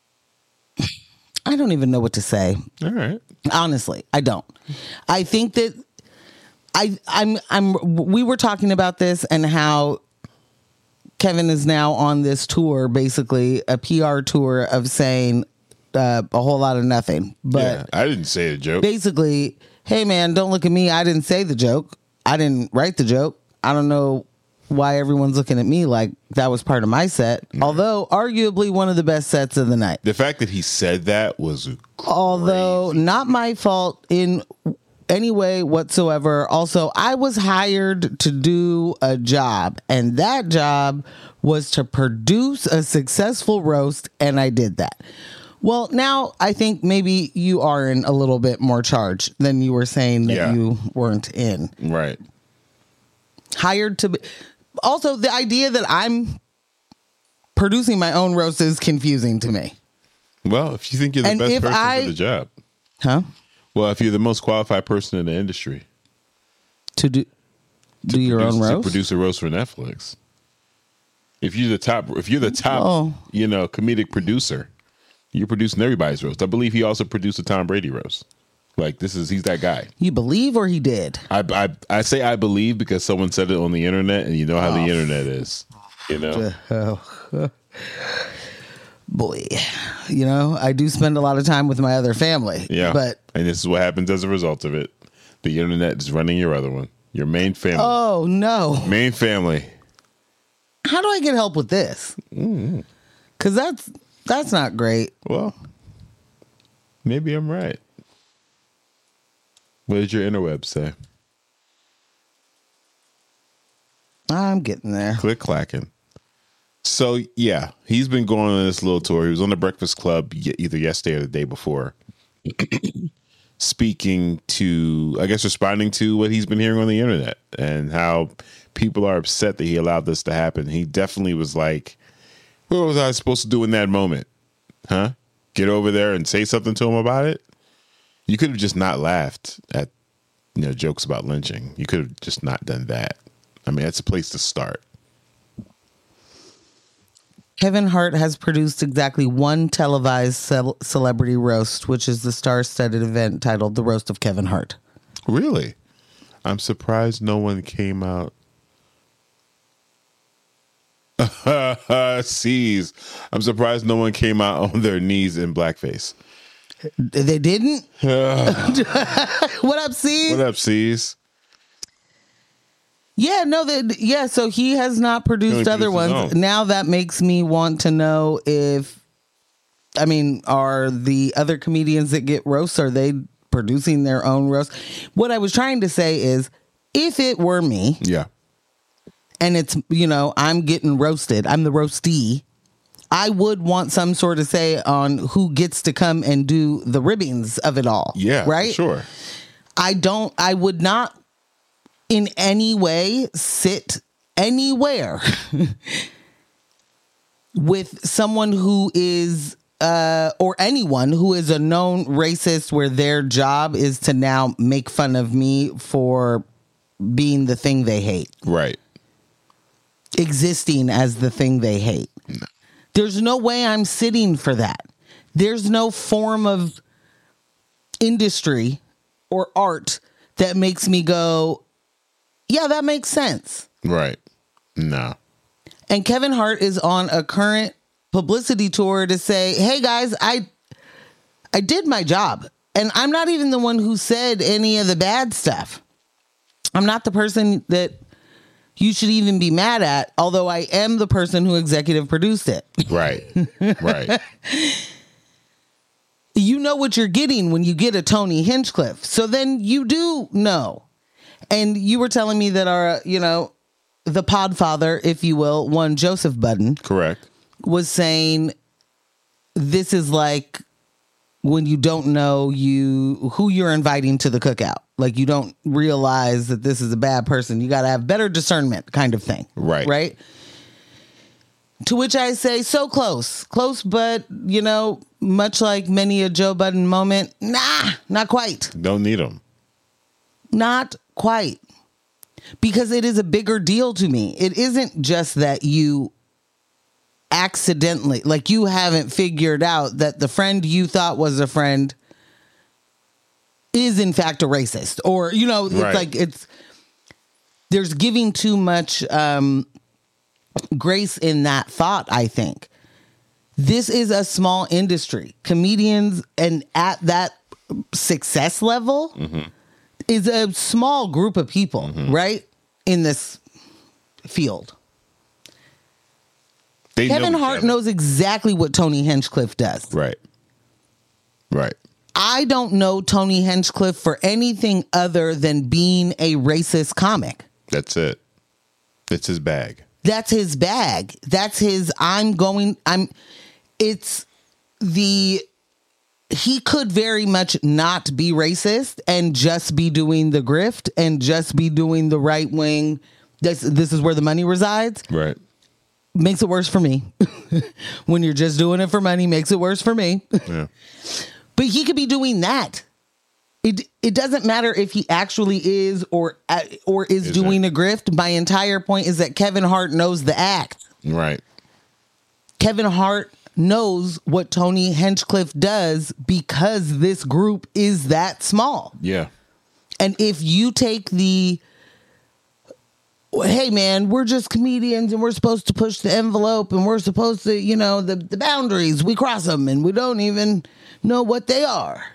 I don't even know what to say. All right. Honestly, I don't. I think that I I'm I'm we were talking about this and how Kevin is now on this tour, basically a P R tour of saying uh, a whole lot of nothing. But yeah, I didn't say a joke. Basically, hey man, don't look at me. I didn't say the joke. I didn't write the joke. I don't know why everyone's looking at me like that was part of my set. Mm. Although arguably one of the best sets of the night. The fact that he said that was crazy. Although not my fault in any way whatsoever. Also, I was hired to do a job, and that job was to produce a successful roast, and I did that. Well, now I think maybe you are in a little bit more charge than you were saying that yeah. you weren't in. Right. Hired to be. Also, the idea that I'm producing my own roast is confusing to me. Well, if you think you're the and best person I, for the job. Huh? Well, if you're the most qualified person in the industry. To do, do to your produce, own roast? To produce a roast for Netflix. If you're the top, if you're the top, oh. you know, comedic producer, you're producing everybody's roast. I believe he also produced a Tom Brady roast. Like, this is, he's that guy. You believe or he did? I, I, I say I believe because someone said it on the internet, and you know how oh. the internet is, you know? Boy, you know, I do spend a lot of time with my other family. Yeah. But, and this is what happens as a result of it. The internet is running your other one, your main family. Oh, no. Main family. How do I get help with this? Because mm-hmm. that's, that's not great. Well, maybe I'm right. What did your interweb say? I'm getting there. Click clacking. So, yeah, he's been going on this little tour. He was on the Breakfast Club either yesterday or the day before, speaking to, I guess, responding to what he's been hearing on the internet and how people are upset that he allowed this to happen. He definitely was like, what was I supposed to do in that moment? Huh? Get over there and say something to him about it? You could have just not laughed at, you know, jokes about lynching. You could have just not done that. I mean, that's a place to start. Kevin Hart has produced exactly one televised ce- celebrity roast, which is the star-studded event titled The Roast of Kevin Hart. Really? I'm surprised no one came out. Sees. I'm surprised no one came out on their knees in blackface. They didn't? What up, C's? What up, C's? Yeah, no, that yeah, so he has not produced other ones. Now that makes me want to know if, I mean, are the other comedians that get roasts, are they producing their own roast? What I was trying to say is, if it were me, yeah, and it's, you know, I'm getting roasted, I'm the roastee, I would want some sort of say on who gets to come and do the ribbings of it all. Yeah, right? Sure. I don't, I would not in any way sit anywhere with someone who is, uh, or anyone who is a known racist where their job is to now make fun of me for being the thing they hate. Right. Existing as the thing they hate. No. There's no way I'm sitting for that. There's no form of industry or art that makes me go, yeah, that makes sense. Right. No. And Kevin Hart is on a current publicity tour to say, hey guys, I I did my job. And I'm not even the one who said any of the bad stuff. I'm not the person that you should even be mad at, although I am the person who executive produced it. Right. Right. You know what you're getting when you get a Tony Hinchcliffe. So then you do know. And you were telling me that our, you know, the podfather, if you will, one Joseph Budden, Correct. was saying this is like when you don't know you who you're inviting to the cookout. Like you don't realize that this is a bad person. You got to have better discernment kind of thing. Right. Right. To which I say, so close, close, but, you know, much like many a Joe Budden moment, nah, not quite. Don't need them. Not quite. Because it is a bigger deal to me. It isn't just that you accidentally, like you haven't figured out that the friend you thought was a friend is in fact a racist. Or, you know, it's Right. like it's, there's giving too much um, grace in that thought, I think. This is a small industry. Comedians, and at that success level, mm-hmm. is a small group of people, mm-hmm. right? In this field. They Kevin know Hart knows exactly what Tony Hinchcliffe does. Right. Right. I don't know Tony Hinchcliffe for anything other than being a racist comic. That's it. It's his bag. That's his bag. That's his, I'm going, I'm, it's the, he could very much not be racist and just be doing the grift and just be doing the right wing. This, this is where the money resides. Right. Makes it worse for me. When you're just doing it for money, makes it worse for me. Yeah. But he could be doing that. It it doesn't matter if he actually is or or is Isn't. doing a grift. My entire point is that Kevin Hart knows the act. Right. Kevin Hart knows what Tony Hinchcliffe does because this group is that small. Yeah. And if you take the, hey man, we're just comedians and we're supposed to push the envelope and we're supposed to, you know, the, the boundaries, we cross them and we don't even know what they are.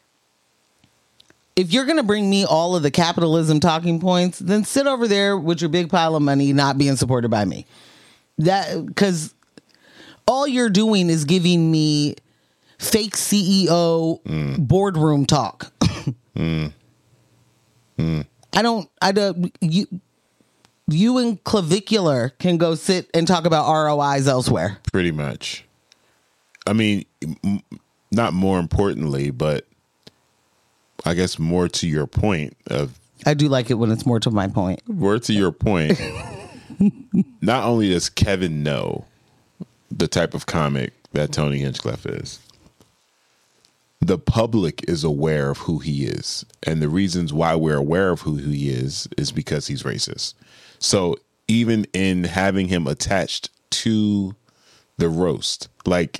If you're going to bring me all of the capitalism talking points, then sit over there with your big pile of money not being supported by me. That, because all you're doing is giving me fake C E O mm. boardroom talk. mm. Mm. I don't, I don't, you, you and Clavicular can go sit and talk about R O Is elsewhere. Pretty much. I mean, m- not more importantly, but I guess more to your point of. I do like it when it's more to my point. More to your point. Not only does Kevin know the type of comic that Tony Hinchcliffe is, the public is aware of who he is. And the reasons why we're aware of who he is is because he's racist. So even in having him attached to the roast, like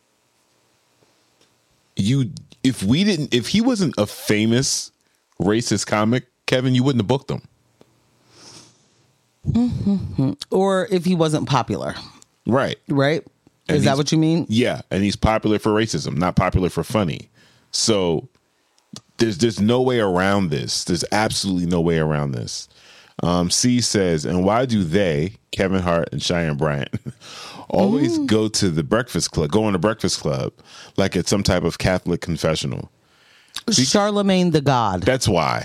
you, if we didn't, if he wasn't a famous racist comic, Kevin, you wouldn't have booked him. Mm-hmm. Or if he wasn't popular. Right. Right. And is that what you mean? Yeah. And he's popular for racism, not popular for funny. So there's there's no way around this. There's absolutely no way around this. Um, C says, and why do they, Kevin Hart and Cheyenne Bryant, always mm. go to the Breakfast Club, go on the Breakfast Club like it's some type of Catholic confessional? Be- Charlemagne the God. That's why.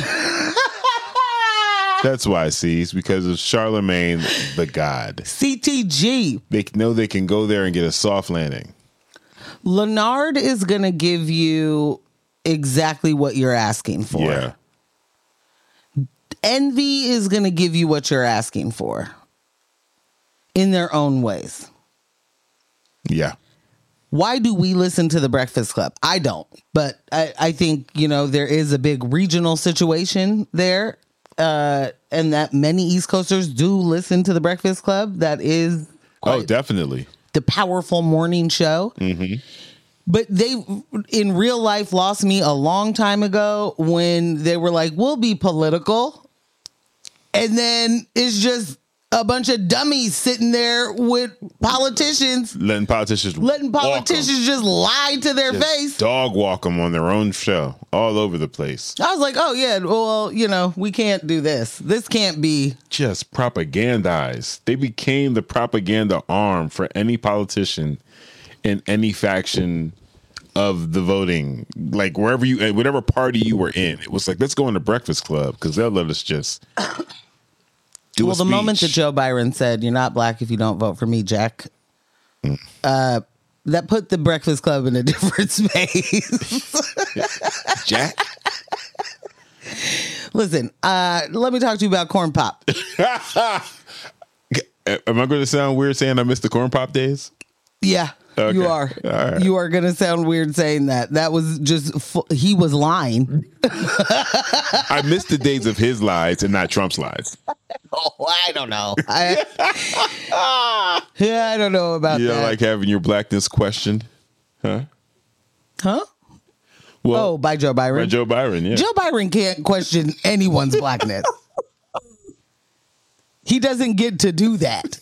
That's why, see, it's because of Charlemagne the God. C T G. They know they can go there and get a soft landing. Leonard is going to give you exactly what you're asking for. Yeah. Envy is going to give you what you're asking for in their own ways. Yeah. Why do we listen to the Breakfast Club? I don't, but I, I think, you know, there is a big regional situation there. Uh, and that many East Coasters do listen to the Breakfast Club. That is oh, definitely the powerful morning show. Mm-hmm. But they, in real life, lost me a long time ago when they were like, "We'll be political," and then it's just a bunch of dummies sitting there with politicians, letting politicians letting politicians just lie to their just face, dog walk them on their own show, all over the place. I was like, "Oh yeah, well, you know, we can't do this. This can't be just propagandized." They became the propaganda arm for any politician in any faction of the voting, like wherever you, whatever party you were in. It was like, let's go in the Breakfast Club because they'll let us just Do well, a the moment that speech. Joe Byron said, "You're not black if you don't vote for me, Jack," mm. uh, that put the Breakfast Club in a different space. Jack? Listen, uh, let me talk to you about corn pop. Am I going to sound weird saying I missed the corn pop days? Yeah, okay. you are. Right. You are going to sound weird saying that. That was just, fu- he was lying. I missed the days of his lies and not Trump's lies. Oh, I don't know. I, yeah, I don't know about you that. You don't like having your blackness questioned? Huh? Huh? Well, oh, by Joe Byron. By Joe Byron, yeah. Joe Byron can't question anyone's blackness. He doesn't get to do that.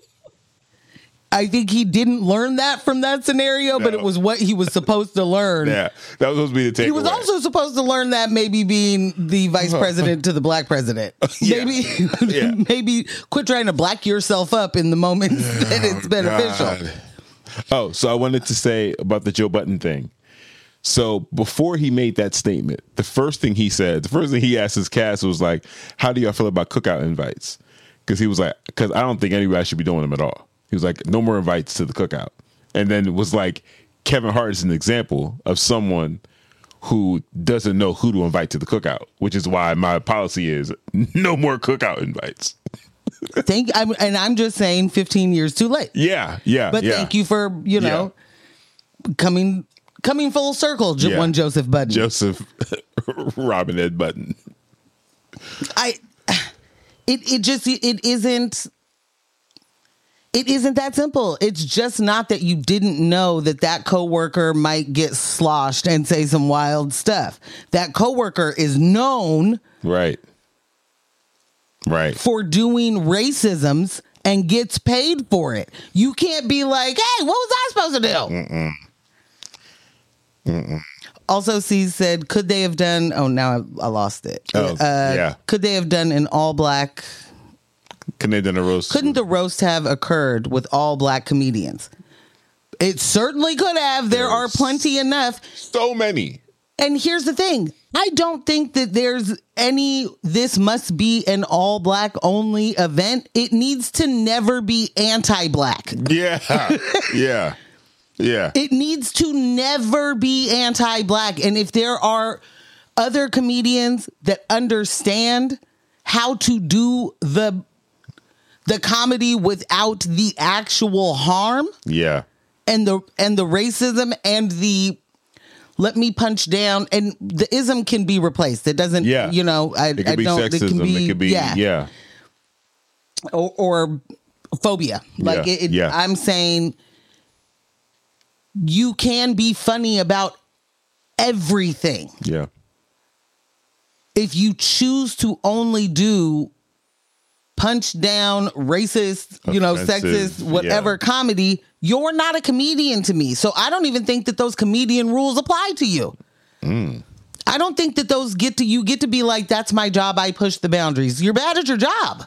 I think he didn't learn that from that scenario, no. but it was what he was supposed to learn. Yeah, that was supposed to be the takeaway. He was also supposed to learn that maybe being the vice president to the black president. Yeah. Maybe, yeah. maybe quit trying to black yourself up in the moments oh, that it's beneficial. God. Oh, so I wanted to say about the Joe Budden thing. So before he made that statement, the first thing he said, the first thing he asked his cast was like, "How do y'all feel about cookout invites?" Because he was like, "Because I don't think anybody should be doing them at all." He was like, "No more invites to the cookout." And then it was like, Kevin Hart is an example of someone who doesn't know who to invite to the cookout, which is why my policy is no more cookout invites. Thank I'm, and I'm just saying fifteen years too late. Yeah, yeah. But yeah. thank you for, you know, yeah. coming coming full circle, yeah. one Joseph Budden. Joseph Robin Ed Budden. I it it just it isn't It isn't that simple. It's just not that you didn't know that that coworker might get sloshed and say some wild stuff. That coworker is known, right, right, for doing racisms and gets paid for it. You can't be like, "Hey, what was I supposed to do?" Mm-mm. Mm-mm. Also, C said, "Could they have done?" Oh, now I, I lost it. Oh, uh, yeah. Could they have done an all black? Couldn't they done a roast? Couldn't the roast have occurred with all black comedians? It certainly could have. There there's are plenty enough. So many. And here's the thing. I don't think that there's any, this must be an all black only event. It needs to never be anti-black. Yeah. Yeah. Yeah. It needs to never be anti-black. And if there are other comedians that understand how to do the the comedy without the actual harm, yeah, and the and the racism and the let me punch down, and the ism can be replaced. It doesn't, yeah. you know, I, it could I be don't. Sexism. It can be, it could be yeah, yeah. Or, or phobia. Like yeah. It, it, yeah. I'm saying, you can be funny about everything. Yeah. If you choose to only do punch down, racist, you know, Offensive, sexist, whatever yeah. comedy, you're not a comedian to me. So I don't even think that those comedian rules apply to you. Mm. I don't think that those get to, you get to be like, that's my job, I push the boundaries. You're bad at your job.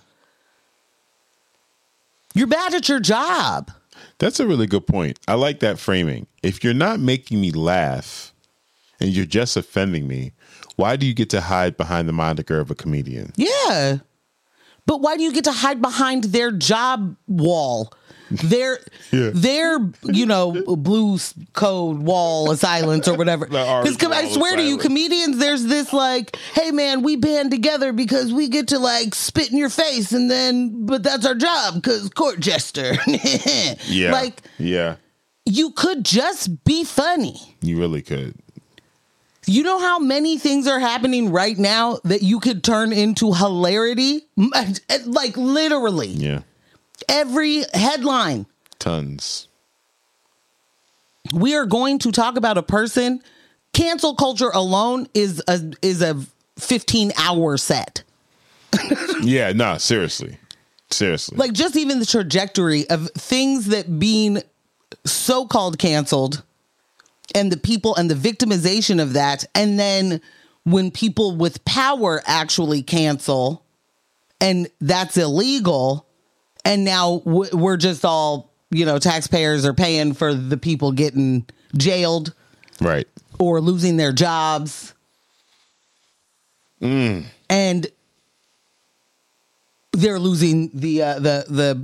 You're bad at your job. That's a really good point. I like that framing. If you're not making me laugh and you're just offending me, why do you get to hide behind the moniker of a comedian? Yeah. But why do you get to hide behind their job wall? Their, yeah. their, you know, blue code wall of silence or whatever. Because I swear to you, comedians, there's this like, hey man, we band together because we get to like spit in your face, and then, but that's our job because court jester. yeah. Like, yeah. You could just be funny. You really could. You know how many things are happening right now that you could turn into hilarity? Like literally. Yeah. Every headline. Tons. We are going to talk about a person. Cancel culture alone is a is a fifteen hour set. Yeah, no, seriously. Seriously. Like just even the trajectory of things that being so-called canceled, and the people and the victimization of that. And then when people with power actually cancel, and that's illegal. And now we're just all, you know, taxpayers are paying for the people getting jailed. Right. Or losing their jobs. Mm. And they're losing the uh, the the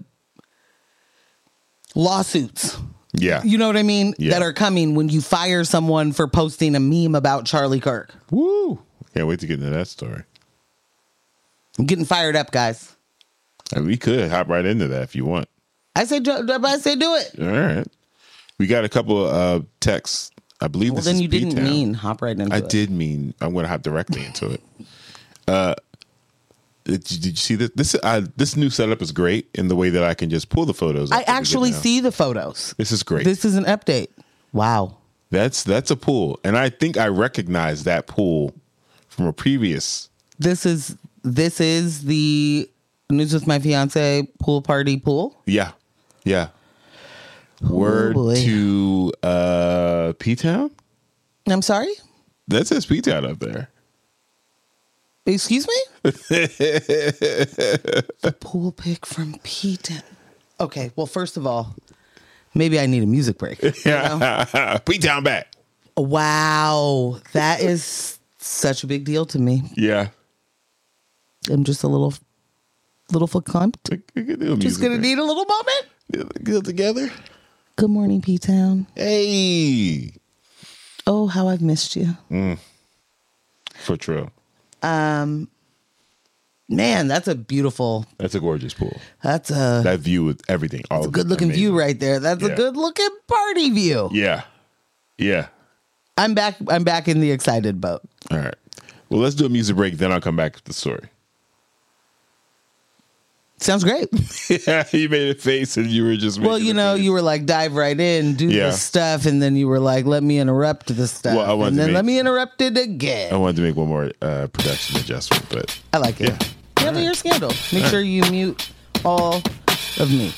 lawsuits. Yeah. You know what I mean? Yeah. That are coming when you fire someone for posting a meme about Charlie Kirk. Woo. Can't wait to get into that story. I'm getting fired up, guys. And we could hop right into that if you want. I say, I say, do it. All right. We got a couple of uh, texts. I believe Well, this then is you didn't P-Town. mean hop right into I it. did mean I'm going to hop directly into it. Uh, did, did you see this? This uh, this new setup is great in the way that I can just pull the photos. I actually see the photos. This is great. This is an update. Wow. That's that's a pool, and I think I recognize that pool from a previous. This is this is the News with My Fiance pool party pool. Yeah, yeah. Word boy. to uh, P-Town. I'm sorry. That says P-Town up there. Excuse me? The pool pic from P-Town. Okay, well, first of all, maybe I need a music break. You know? P-Town back. Wow, that is such a big deal to me. Yeah. I'm just a little, little verklempt. We could do a Just music gonna break. need a little moment. Get together. Good morning, P-Town. Hey. Oh, how I've missed you. For true. Um, man, that's a beautiful. That's a gorgeous pool. That's a, That view with everything. All that's a good looking view right there. That's Yeah. a good looking party view. Yeah. Yeah. I'm back. I'm back in the excited boat. All right. Well, let's do a music break. Then I'll come back to the story. Sounds great. Yeah, you made a face and you were just. Well, making you a know, face. you were like, dive right in, do Yeah. the stuff, and then you were like, let me interrupt the stuff, Well, I wanted and to then make- let me interrupt it again. I wanted to make one more uh, production adjustment, but I like it. Yeah. You have a ear scandal. Make sure you mute all of me.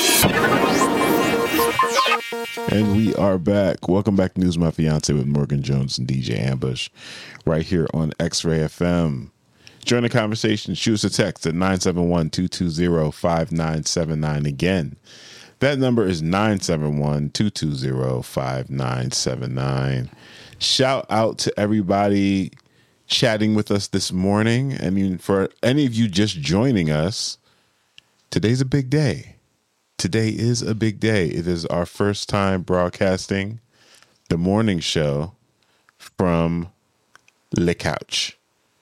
and we are back. Welcome back to News My Fiance with Morgan Jones and D J Ambush, right here on X-Ray F M. Join the conversation. Shoot us a text at nine seven one, two two zero, five nine seven nine. Again, that number is nine seven one, two two zero, five nine seven nine. Shout out to everybody chatting with us this morning. I mean, for any of you just joining us, today's a big day. Today is a big day. It is our first time broadcasting the morning show from Le Couch.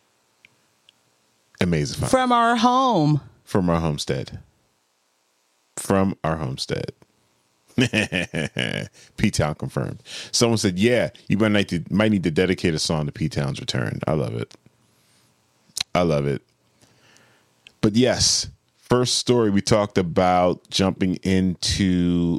Amazing fun. From our home. From our homestead. From our homestead. P-Town confirmed. Someone said, yeah, you might need, to, might need to dedicate a song to P-Town's return. I love it. I love it. But yes, first story we talked about jumping into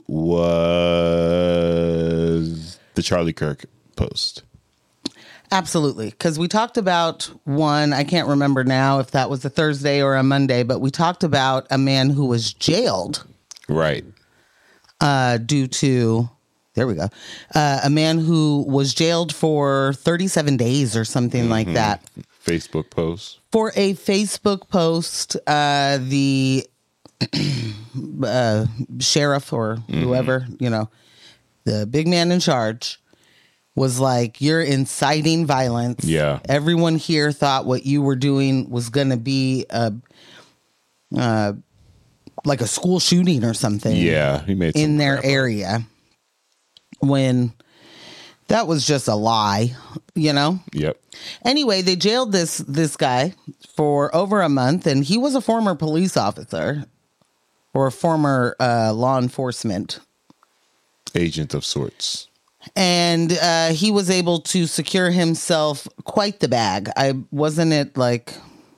was the Charlie Kirk post. Absolutely. Because we talked about one, I can't remember now if that was a Thursday or a Monday, but we talked about a man who was jailed. Right. Uh, due to, there we go, uh, a man who was jailed for thirty-seven days or something mm-hmm. like that. Facebook post. For a Facebook post, uh, the uh, sheriff or whoever, mm-hmm. you know, the big man in charge was like, you're inciting violence. Yeah. Everyone here thought what you were doing was going to be a, uh, like a school shooting or something. Yeah, he made some in their crap area. When that was just a lie, you know? Yep. Anyway, they jailed this this guy for over a month, and he was a former police officer or a former uh, law enforcement agent of sorts. And uh, he was able to secure himself quite the bag. I wasn't it like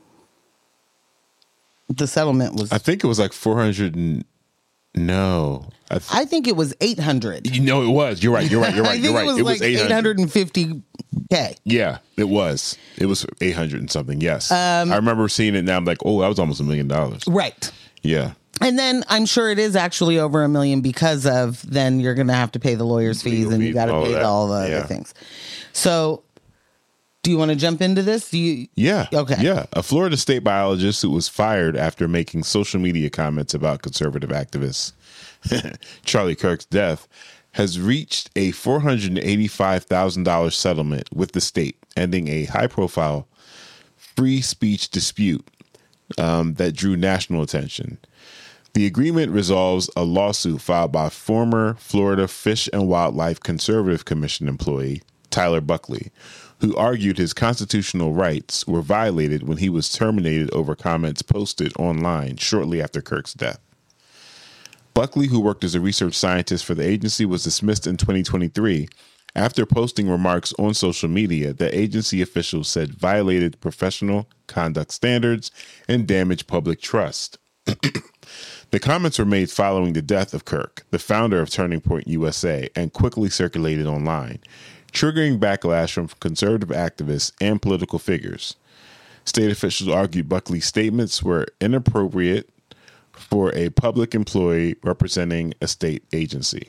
the settlement was. I think it was like four hundred and no. I, th- I think it was eight hundred. You know, it was. You're right. You're right. You're right. I think You're right. it was, It like was eight hundred fifty K. Yeah, it was. It was eight hundred and something. Yes. Um, I remember seeing it now. I'm like, oh, that was almost a million dollars. Right. Yeah. And then I'm sure it is actually over a million because of then you're going to have to pay the lawyer's fees Legal and you fees, got to all pay that. all the Yeah. other things. So do you want to jump into this? Do you? Yeah. Okay. Yeah. A Florida state biologist who was fired after making social media comments about conservative activists Charlie Kirk's death has reached a four hundred eighty-five thousand dollars settlement with the state, ending a high-profile free speech dispute. um, that drew national attention. The agreement resolves a lawsuit filed by former Florida Fish and Wildlife Conservative Commission employee Tyler Buckley, who argued his constitutional rights were violated when he was terminated over comments posted online shortly after Kirk's death. Buckley, who worked as a research scientist for the agency, was dismissed in twenty twenty-three after posting remarks on social media that agency officials said violated professional conduct standards and damaged public trust. The comments were made following the death of Kirk, the founder of Turning Point U S A, and quickly circulated online, triggering backlash from conservative activists and political figures. State officials argued Buckley's statements were inappropriate for a public employee representing a state agency.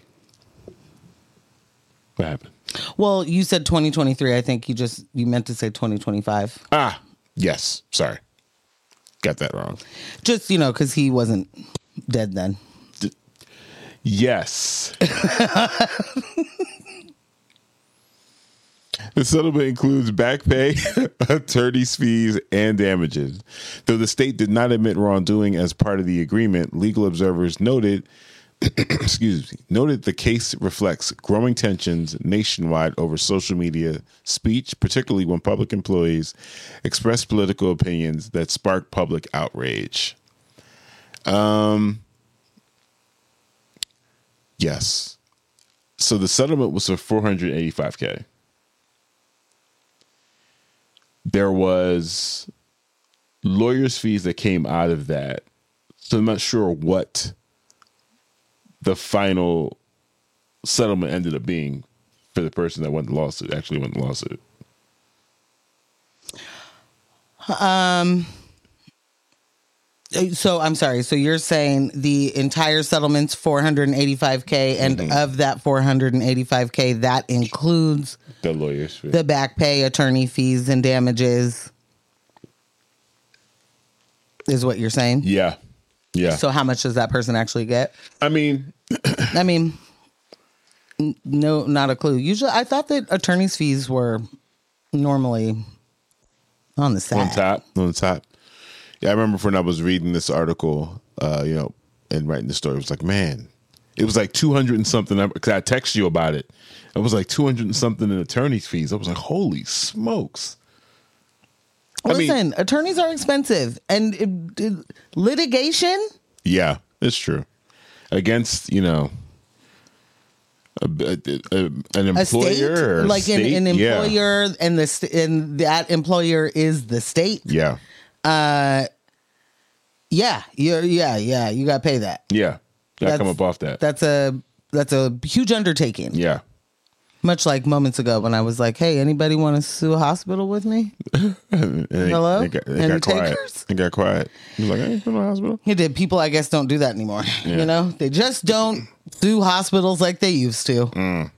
What happened? Well, you said twenty twenty-three. I think you just, you meant to say twenty twenty-five. Ah, yes. Sorry. Got that wrong. Just, you know, because he wasn't dead then. D- yes. The settlement includes back pay, attorney's fees, and damages. Though the state did not admit wrongdoing as part of the agreement, legal observers noted, excuse me, noted the case reflects growing tensions nationwide over social media speech, particularly when public employees express political opinions that spark public outrage. Um. Yes. So the settlement was for four hundred eighty-five thousand dollars. There was lawyers' fees that came out of that. So I'm not sure what the final settlement ended up being for the person that won the lawsuit, actually won the lawsuit. Um. So I'm sorry. So you're saying the entire settlement's four hundred eighty-five thousand, and mm-hmm. of that four hundred eighty-five thousand, that includes the lawyers' fee, the back pay, attorney fees, and damages. Is what you're saying? Yeah, yeah. So how much does that person actually get? I mean, I mean, n- no, not a clue. Usually, I thought that attorney's fees were normally on the side, on top, on the top. Yeah, I remember when I was reading this article, uh, you know, and writing the story, it was like, man, it was like two hundred and something. Because I texted you about it. It was like two hundred and something in attorney's fees. I was like, holy smokes. Listen, I mean, attorneys are expensive. And it, it, litigation? Yeah, it's true. Against, you know, a, a, a, an employer. A state? Or like state? An, an employer, yeah. and, the st- and that employer is the state. Yeah. Uh, yeah, you're, yeah, yeah. You got to pay that. Yeah, got to come up off that. That's a that's a huge undertaking. Yeah, much like moments ago when I was like, "Hey, anybody want to sue a hospital with me?" and they, Hello, they got, they any got quiet. takers? They got quiet. He's like, "I ain't going to hospital." He did. People, I guess, don't do that anymore. Yeah. You know, they just don't sue hospitals like they used to. Mm.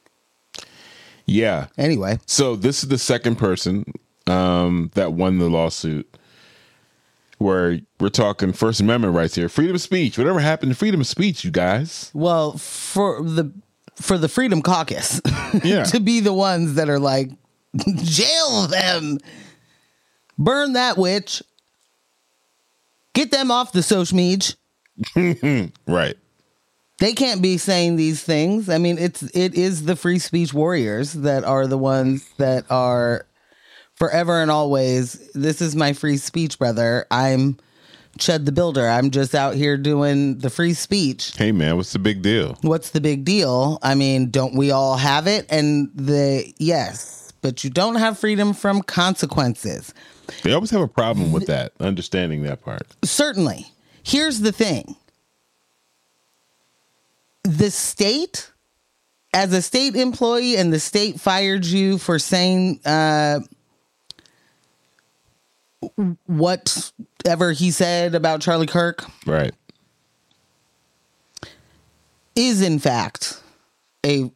Yeah. Anyway, so this is the second person um, that won the lawsuit. Where we're talking First Amendment rights here, freedom of speech. Whatever happened to freedom of speech, you guys? Well, for the for the Freedom Caucus, yeah, to be the ones that are like, jail them, burn that witch, get them off the social media. Right. They can't be saying these things. I mean, it's it is the free speech warriors that are the ones that are. Forever and always, this is my free speech, brother. I'm Chud the Builder. I'm just out here doing the free speech. Hey, man, what's the big deal? What's the big deal? I mean, don't we all have it? And the yes, but you don't have freedom from consequences. They always have a problem with that, understanding that part. Certainly. Here's the thing. The state, as a state employee, and the state fired you for saying... Uh, whatever he said about Charlie Kirk, right, is in fact a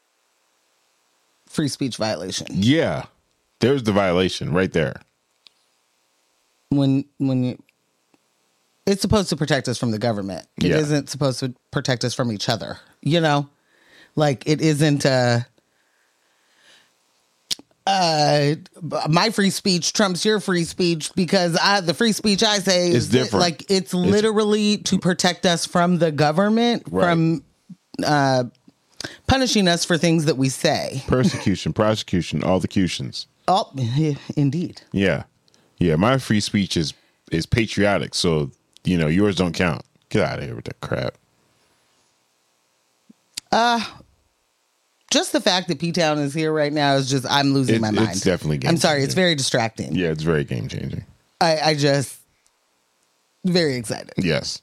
free speech violation. Yeah, there's the violation right there. When when you, it's supposed to protect us from the government. It yeah. isn't supposed to protect us from each other. You know, like it isn't. Uh, uh, my free speech trumps your free speech because I, the free speech I say is different. Like it's literally it's, to protect us from the government, right. from uh, punishing us for things that we say. Persecution, prosecution, all the cutions. Oh, indeed. Yeah. Yeah. My free speech is, is patriotic. So, you know, yours don't count. Get out of here with that crap. Uh, just the fact that P-Town is here right now is just, I'm losing it's, my mind. It's definitely game I'm sorry. changing. It's very distracting. Yeah, it's very game changing. I, I just, very excited. Yes.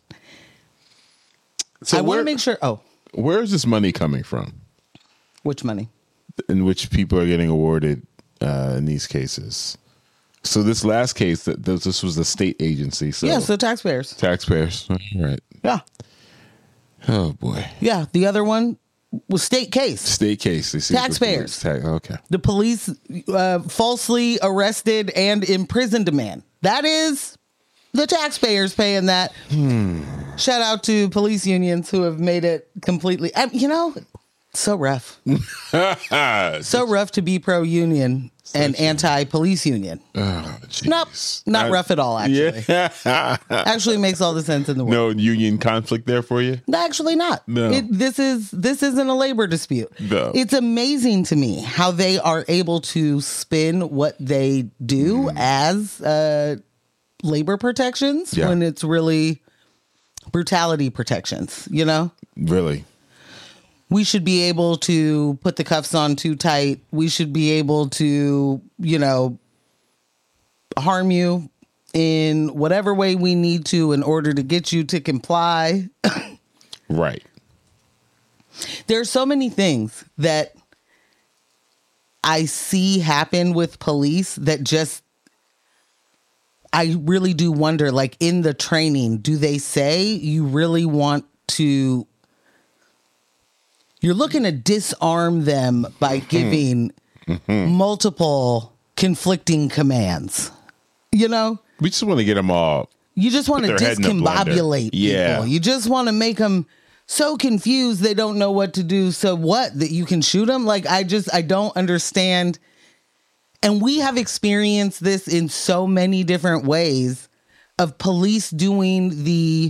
So I want to make sure. Oh. Where is this money coming from? Which money? In which people are getting awarded uh, in these cases. So this last case, that this was the state agency. So yeah, so taxpayers. Taxpayers. All right. Yeah. Oh, boy. Yeah. The other one was state case. State case. They Taxpayers. The ta- okay. The police uh, falsely arrested and imprisoned a man. That is the taxpayers paying that. Hmm. Shout out to police unions who have made it completely, I, you know, so rough. So rough to be pro-union and anti-police union. Oh, nope, not I, rough at all, actually. Yeah. Actually makes all the sense in the world. No union conflict there for you? Actually not. No. It, this, is, this isn't a labor dispute. No. It's amazing to me how they are able to spin what they do mm. as uh, labor protections yeah. when it's really brutality protections, you know? Really? We should be able to put the cuffs on too tight. We should be able to, you know, harm you in whatever way we need to in order to get you to comply. Right. There's so many things that I see happen with police that just, I really do wonder, like in the training, do they say you really want to, you're looking to disarm them by giving mm-hmm. multiple conflicting commands, you know? We just want to get them all. You just want to discombobulate people. Yeah. You just want to make them so confused they don't know what to do. So what, that you can shoot them? Like, I just, I don't understand. And we have experienced this in so many different ways of police doing the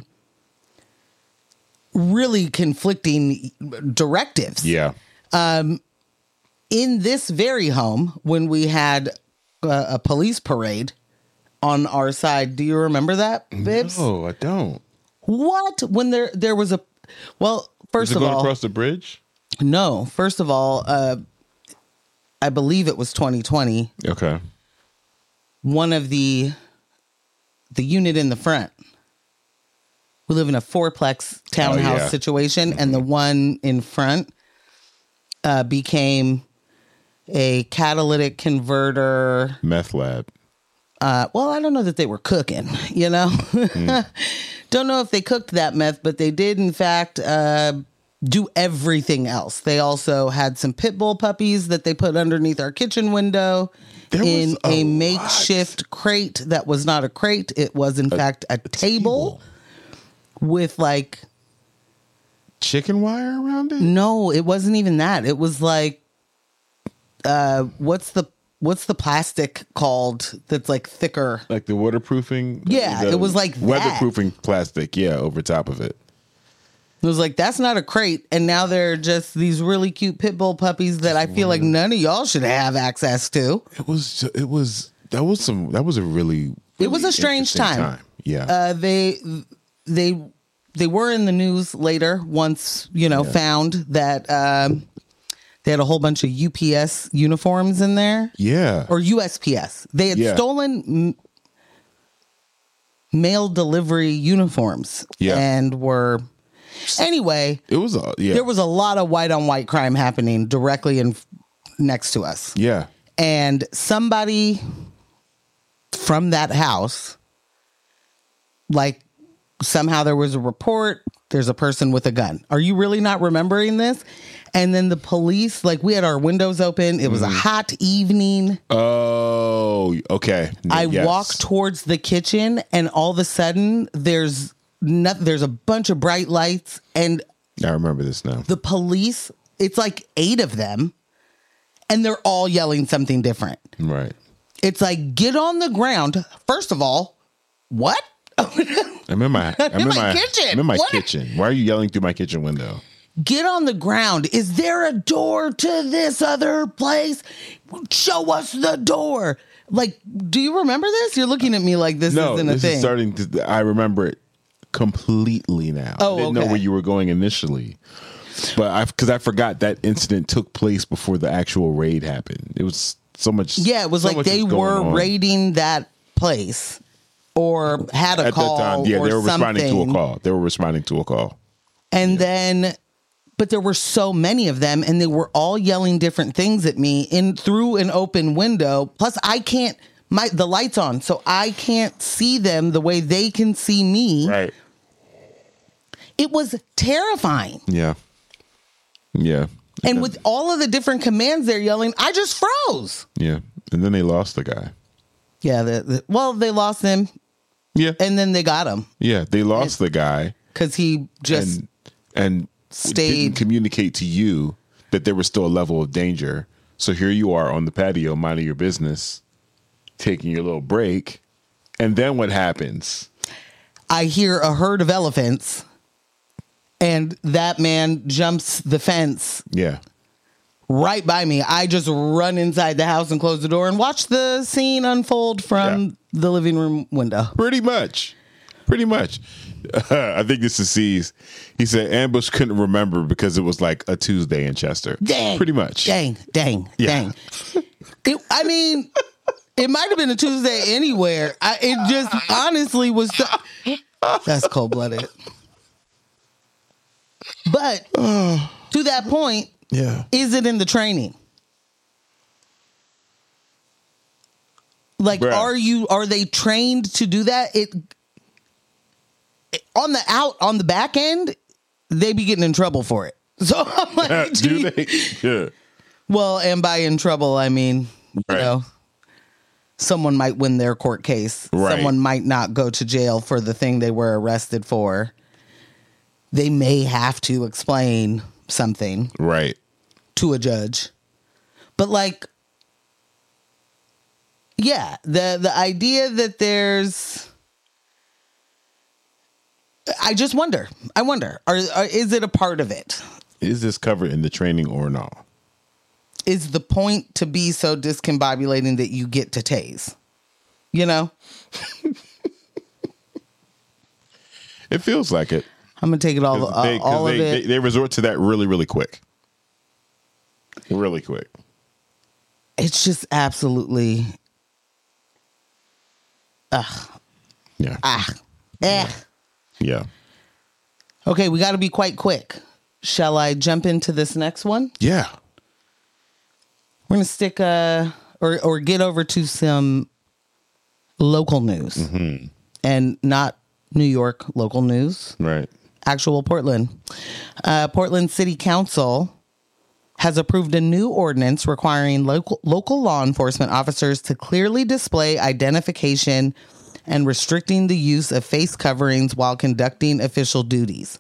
really conflicting directives. Yeah. Um, in this very home, when we had a, a police parade on our side, do you remember that, Bibbs? No, I don't. What? When there there was a, well, first was it of going all, across the bridge? No, first of all, uh, I believe it was twenty twenty. Okay. One of the the unit in the front. We live in a fourplex townhouse oh, yeah. situation, mm-hmm. and the one in front uh, became a catalytic converter meth lab. Uh, well, I don't know that they were cooking, you know. Mm. Don't know if they cooked that meth, but they did, in fact, uh, do everything else. They also had some pit bull puppies that they put underneath our kitchen window there in a, a makeshift crate that was not a crate. It was, in a, fact, a, a table. table. With like chicken wire around it? No, it wasn't even that. It was like, uh, what's the what's the plastic called that's like thicker? Like the waterproofing? Yeah, the it was like weatherproofing that. plastic. Yeah, over top of it. It was like, that's not a crate. And now they're just these really cute pit bull puppies that I feel like none of y'all should have access to. It was, it was, that was some, that was a really, really it was a strange time. time. Yeah. Uh, they, they, they were in the news later once, you know, yeah. found that, um, they had a whole bunch of U P S uniforms in there. Yeah. Or U S P S. They had yeah. stolen m- mail delivery uniforms. Yeah. And were... Anyway, it was a, yeah. there was a lot of white on white crime happening directly in next to us. Yeah. And somebody from that house, like somehow there was a report, there's a person with a gun. Are you really not remembering this? And then the police, like we had our windows open. It was mm. a hot evening. Oh, okay. I yes. walk towards the kitchen and all of a sudden there's Not, there's a bunch of bright lights and I remember this now. The police, it's like eight of them, and they're all yelling something different. Right. It's like, get on the ground. First of all, what? I'm in my, I'm in my my kitchen. I'm in my What? kitchen. Why are you yelling through my kitchen window? Get on the ground. Is there a door to this other place? Show us the door. Like, do you remember this? You're looking at me like this No, isn't a this thing. is starting to. I remember it completely now. Oh, I didn't know okay. where you were going initially, but I because I forgot that incident took place before the actual raid happened. It was so much. Yeah, it was so like much they was going were on. raiding that place or had a At call that time. Yeah, or they were responding to a something. call. They were responding to a call. And then, but there were so many of them, and they were all yelling different things at me in through an open window. Plus, I can't my the lights on, so I can't see them the way they can see me. Right. It was terrifying. Yeah. Yeah. And with all of the different commands they're yelling, I just froze. Yeah, and then they lost the guy. Yeah, the, the, well, they lost him, Yeah. and then they got him Yeah, they lost the guy because he just and and stayed. didn't communicate to you that there was still a level of danger. So here you are on the patio, minding your business, taking your little break, and then what happens? I hear a herd of elephants, and that man jumps the fence Yeah, right by me. I just run inside the house and close the door and watch the scene unfold from Yeah. the living room window. pretty much, pretty much. Uh, I think this is C's. He said ambush couldn't remember because it was like a Tuesday in Chester. Dang. Pretty much. Dang, dang, Yeah. dang. It, I mean, it might have been a Tuesday anywhere. I, it just honestly was. So, that's cold blooded. But to that point, Yeah. is it in the training? Like, Bruh. are you? Are they trained to do that? It, it on the out on the back end, they be getting in trouble for it. So I'm like, Do gee. they? Yeah. Well, and by in trouble, I mean, you Right. know, someone might win their court case. Right. Someone might not go to jail for the thing they were arrested for. They may have to explain something Right. to a judge. But like, yeah, the the idea that there's, I just wonder. I wonder, are, are is it a part of it? Is this covered in the training or not? Is the point to be so discombobulating that you get to tase? You know? It feels like it. I'm gonna take it all, 'Cause uh, they, 'cause all they, of it. They, they resort to that really, really quick. Really quick. It's just absolutely, ugh, Yeah. ah, eh. Yeah. Okay, we got to be quite quick. Shall I jump into this next one? Yeah. We're gonna stick uh or or get over to some local news, Mm-hmm. and not New York local news. Right. Actual Portland. Uh, Portland City Council has approved a new ordinance requiring local local law enforcement officers to clearly display identification and restricting the use of face coverings while conducting official duties.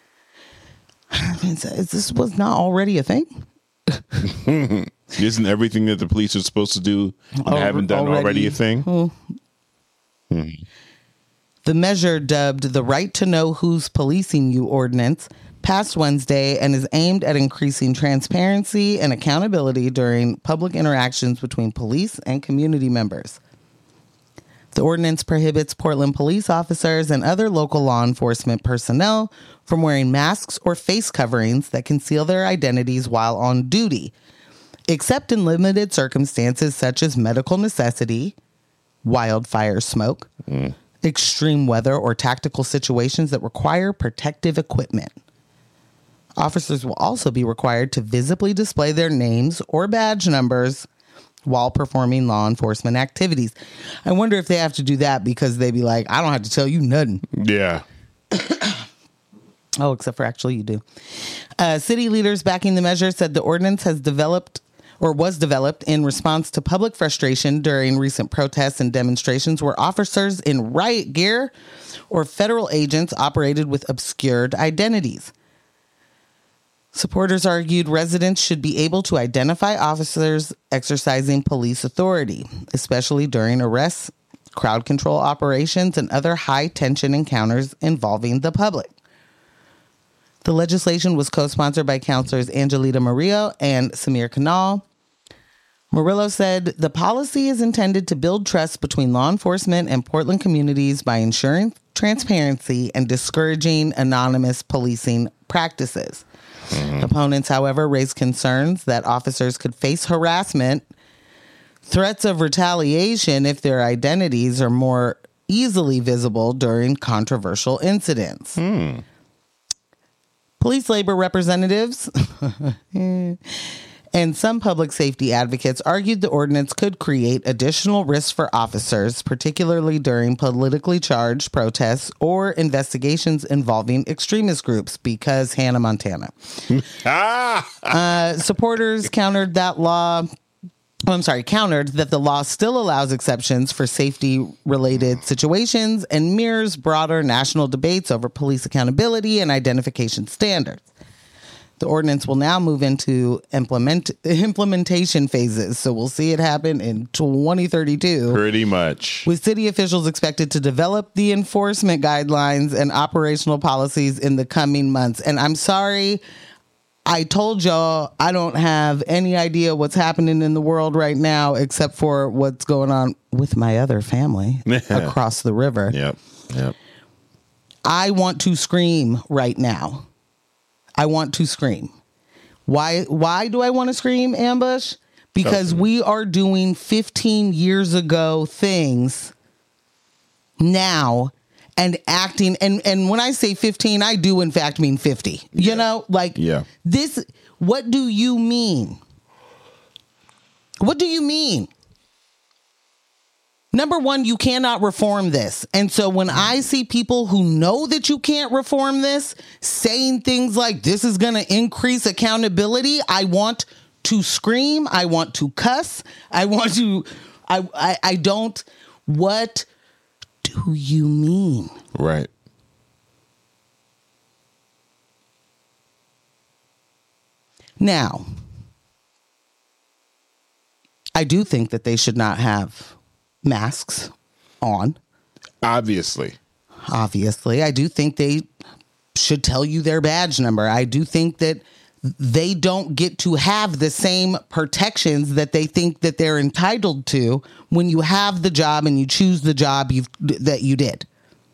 This was not already a thing. Isn't everything that the police are supposed to do and Al- haven't done already, already- a thing? The measure, dubbed the Right to Know Who's Policing You ordinance, passed Wednesday and is aimed at increasing transparency and accountability during public interactions between police and community members. The ordinance prohibits Portland police officers and other local law enforcement personnel from wearing masks or face coverings that conceal their identities while on duty, except in limited circumstances such as medical necessity, wildfire smoke, extreme weather, or tactical situations that require protective equipment. Officers will also be required to visibly display their names or badge numbers while performing law enforcement activities. I wonder if they have to do that because they be like, I don't have to tell you nothing. Yeah. Oh, except for actually you do. Uh, city leaders backing the measure said the ordinance has developed or was developed in response to public frustration during recent protests and demonstrations where officers in riot gear or federal agents operated with obscured identities. Supporters argued residents should be able to identify officers exercising police authority, especially during arrests, crowd control operations, and other high-tension encounters involving the public. The legislation was co-sponsored by Councilors Angelita Murillo and Samir Kanal. Murillo said the policy is intended to build trust between law enforcement and Portland communities by ensuring transparency and discouraging anonymous policing practices. Mm-hmm. Opponents, however, raised concerns that officers could face harassment, threats of retaliation if their identities are more easily visible during controversial incidents. Mm. Police labor representatives and some public safety advocates argued the ordinance could create additional risks for officers, particularly during politically charged protests or investigations involving extremist groups, because Hannah Montana. uh, supporters countered that law. Oh, I'm sorry, countered that the law still allows exceptions for safety-related situations and mirrors broader national debates over police accountability and identification standards. The ordinance will now move into implement implementation phases, so we'll see it happen in twenty thirty-two. Pretty much. With city officials expected to develop the enforcement guidelines and operational policies in the coming months. And I'm sorry, I told y'all I don't have any idea what's happening in the world right now except for what's going on with my other family across the river. Yep, yep. I want to scream right now. I want to scream. Why Why do I want to scream, Ambush? Because okay. we are doing fifteen years ago things now and acting. And, and when I say fifteen, I do in fact mean fifty. Yeah. You know, like yeah. this. What do you mean? What do you mean? Number one, you cannot reform this. And so when I see people who know that you can't reform this saying things like this is going to increase accountability, I want to scream. I want to cuss. I want to, I, I, I don't, what do you mean? Right. Now, I do think that they should not have masks on. Obviously. Obviously. I do think they should tell you their badge number. I do think that they don't get to have the same protections that they think that they're entitled to when you have the job and you choose the job you've, that you did.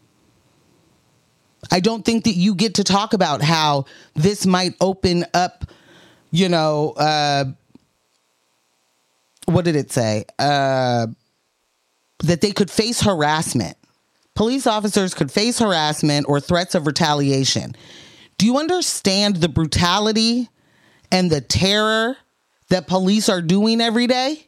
I don't think that you get to talk about how this might open up, you know, uh, what did it say? Uh, that they could face harassment. Police officers could face harassment or threats of retaliation. Do you understand the brutality and the terror that police are doing every day?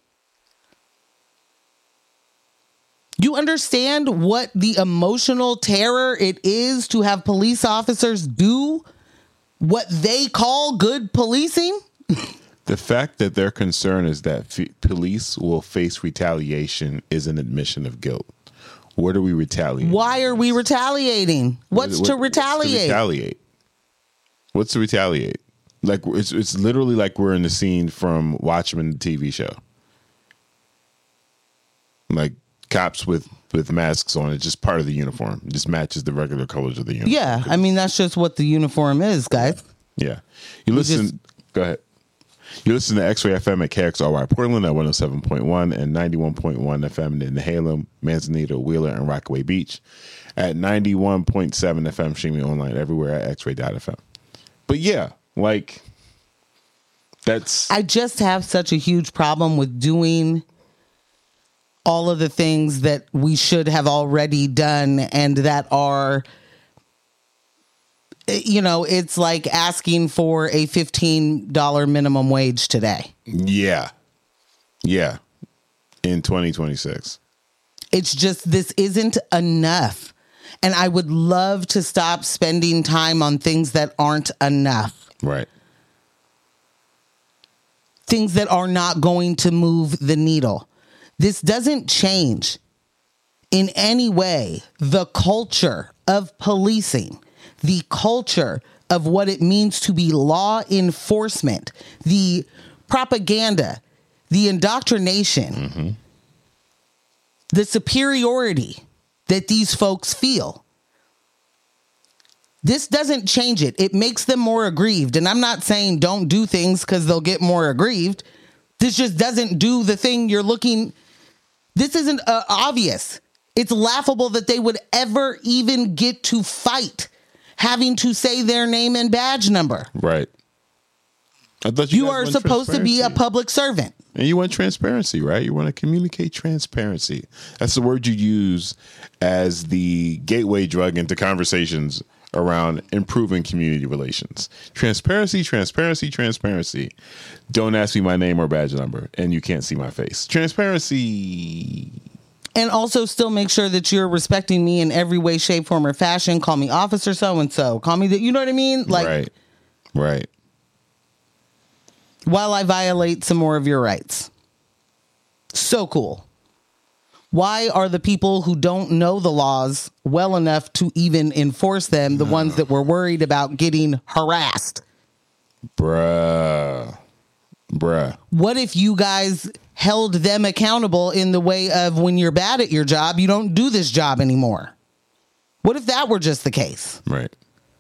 Do you understand what the emotional terror it is to have police officers do what they call good policing? The fact that their concern is that f- police will face retaliation is an admission of guilt. What are we retaliating? Why are we retaliating? What's what, to retaliate? What's to retaliate? What's to retaliate? Like it's it's literally like we're in the scene from Watchmen, the T V show. Like cops with, with masks on. It's just part of the uniform. It just matches the regular colors of the uniform. Yeah, I mean that's just what the uniform is, guys. Yeah, you listen. Just, go ahead. You listen to X-Ray F M at K X R Y Portland at one oh seven point one and ninety-one point one F M in Nehalem, Manzanita, Wheeler, and Rockaway Beach at ninety-one point seven F M, streaming online everywhere at x ray dot f m. But yeah, like that's... I just have such a huge problem with doing all of the things that we should have already done and that are... You know, it's like asking for a fifteen dollars minimum wage today. Yeah. Yeah. In twenty twenty-six. It's just, this isn't enough. And I would love to stop spending time on things that aren't enough. Right. Things that are not going to move the needle. This doesn't change in any way the culture of policing. The culture of what it means to be law enforcement, the propaganda, the indoctrination, mm-hmm. the superiority that these folks feel. This doesn't change it. It makes them more aggrieved. And I'm not saying don't do things because they'll get more aggrieved. This just doesn't do the thing you're looking. This isn't uh, obvious. It's laughable that they would ever even get to fight having to say their name and badge number. Right. I thought you, you are supposed to be a public servant. And you want transparency, right? You want to communicate transparency. That's the word you use as the gateway drug into conversations around improving community relations. Transparency, transparency, transparency. Don't ask me my name or badge number, and you can't see my face. Transparency. And also still make sure that you're respecting me in every way, shape, form, or fashion. Call me officer so-and-so. Call me that. You know what I mean? Like, right. Right. While I violate some more of your rights. So cool. Why are the people who don't know the laws well enough to even enforce them the no. ones that were worried about getting harassed? Bruh. Bruh. What if you guys held them accountable in the way of when you're bad at your job, you don't do this job anymore? What if that were just the case? Right.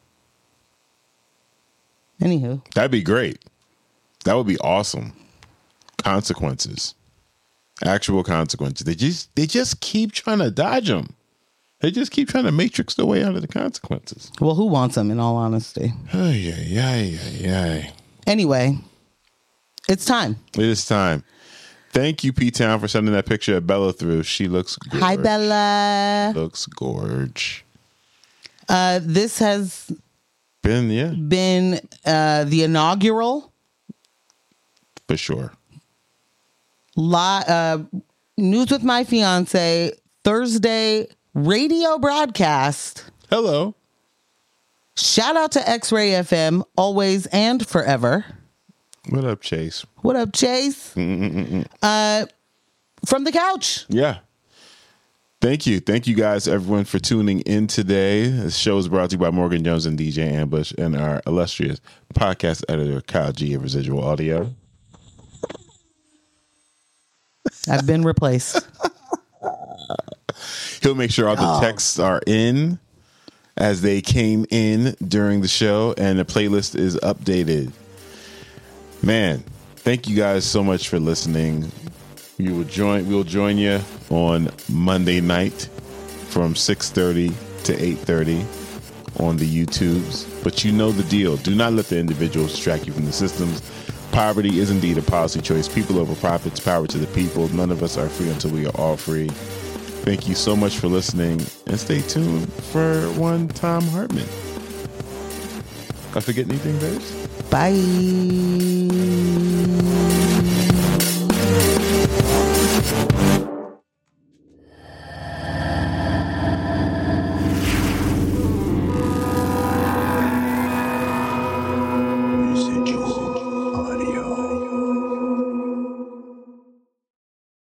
Anywho. That'd be great. That would be awesome. Consequences. Actual consequences. They just they just keep trying to dodge them. They just keep trying to matrix their way out of the consequences. Well, who wants them, in all honesty? Ay, ay, ay, ay, ay. Anyway, it's time. It is time. Thank you, P-Town, for sending that picture of Bella through. She looks gorge. Hi, Bella. She looks gorge. Uh, this has been, yeah. been uh, the inaugural. For sure. Li- uh, News with My Fiance Thursday radio broadcast. Hello. Shout out to X-Ray F M, always and forever. What up, Chase? What up, Chase? Mm-mm-mm. Uh, from the couch. Yeah. Thank you. Thank you guys, everyone, for tuning in today. This show is brought to you by Morgan Jones and D J Ambush and our illustrious podcast editor, Kyle G of Residual Audio. I've been replaced. He'll make sure all the texts are in as they came in during the show, and the playlist is updated. Man, thank you guys so much for listening. We will join. We'll join you on Monday night from six thirty to eight thirty on the YouTubes. But you know the deal. Do not let the individuals distract you from the systems. Poverty is indeed a policy choice. People over profits, power to the people. None of us are free until we are all free. Thank you so much for listening, and stay tuned for one Tom Hartman. I forget anything, babes? Bye.